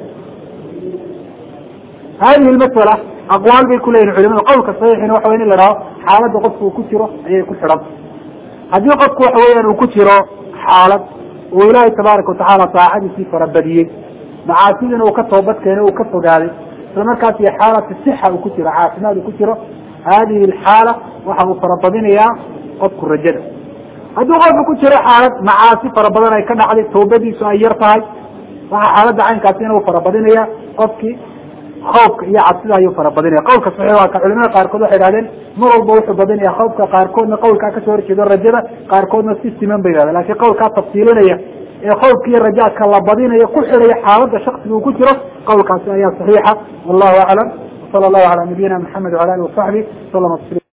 hadihi lmasala aqwaal bay kuleeyihin culimadu qawlka saxiixina waxa wey in la dhaho xaaladda qofku uu ku jiro ayay ku xidhan haddii qofku waxa weeyaan uu ku jiro xaalad uu ilaahay tabaaraka watacaala daacadiisii farabadiyey macaasidina uu ka toobad keenay uu ka fogaaday isla markaas iyo xaalati sixa uu ku jiro caafimaad uu ku jiro hadihi alxaala waxa uu farabadinayaa qofku rajada haddii qofku ku jiro xaalad macaasi fara badan ay ka dhacday toobadiisu ay yar tahay waxa xaaladda caynkaasina uu farabadinaya qofkii khawfka iyo cabsida ayuu farabadinaya qawlka saxiix waa ka culimada qaarkood waxay idhahdeen mar walba wuxuu badinaya khawfka qaarkoodna qawlkaa kasoo horjeedo rajada qaarkoodna si siman bay yidhahdeen lakin qawlkaa tafsiilinaya ee khawfka iyo rajaadka la badinayo ku xidhaya xaaladda shaksiga uu ku jiro qawlkaasi ayaa saxiixa wallahu aclam sala allahu cala nabiyina maxamed wala alihi wasaxbi salama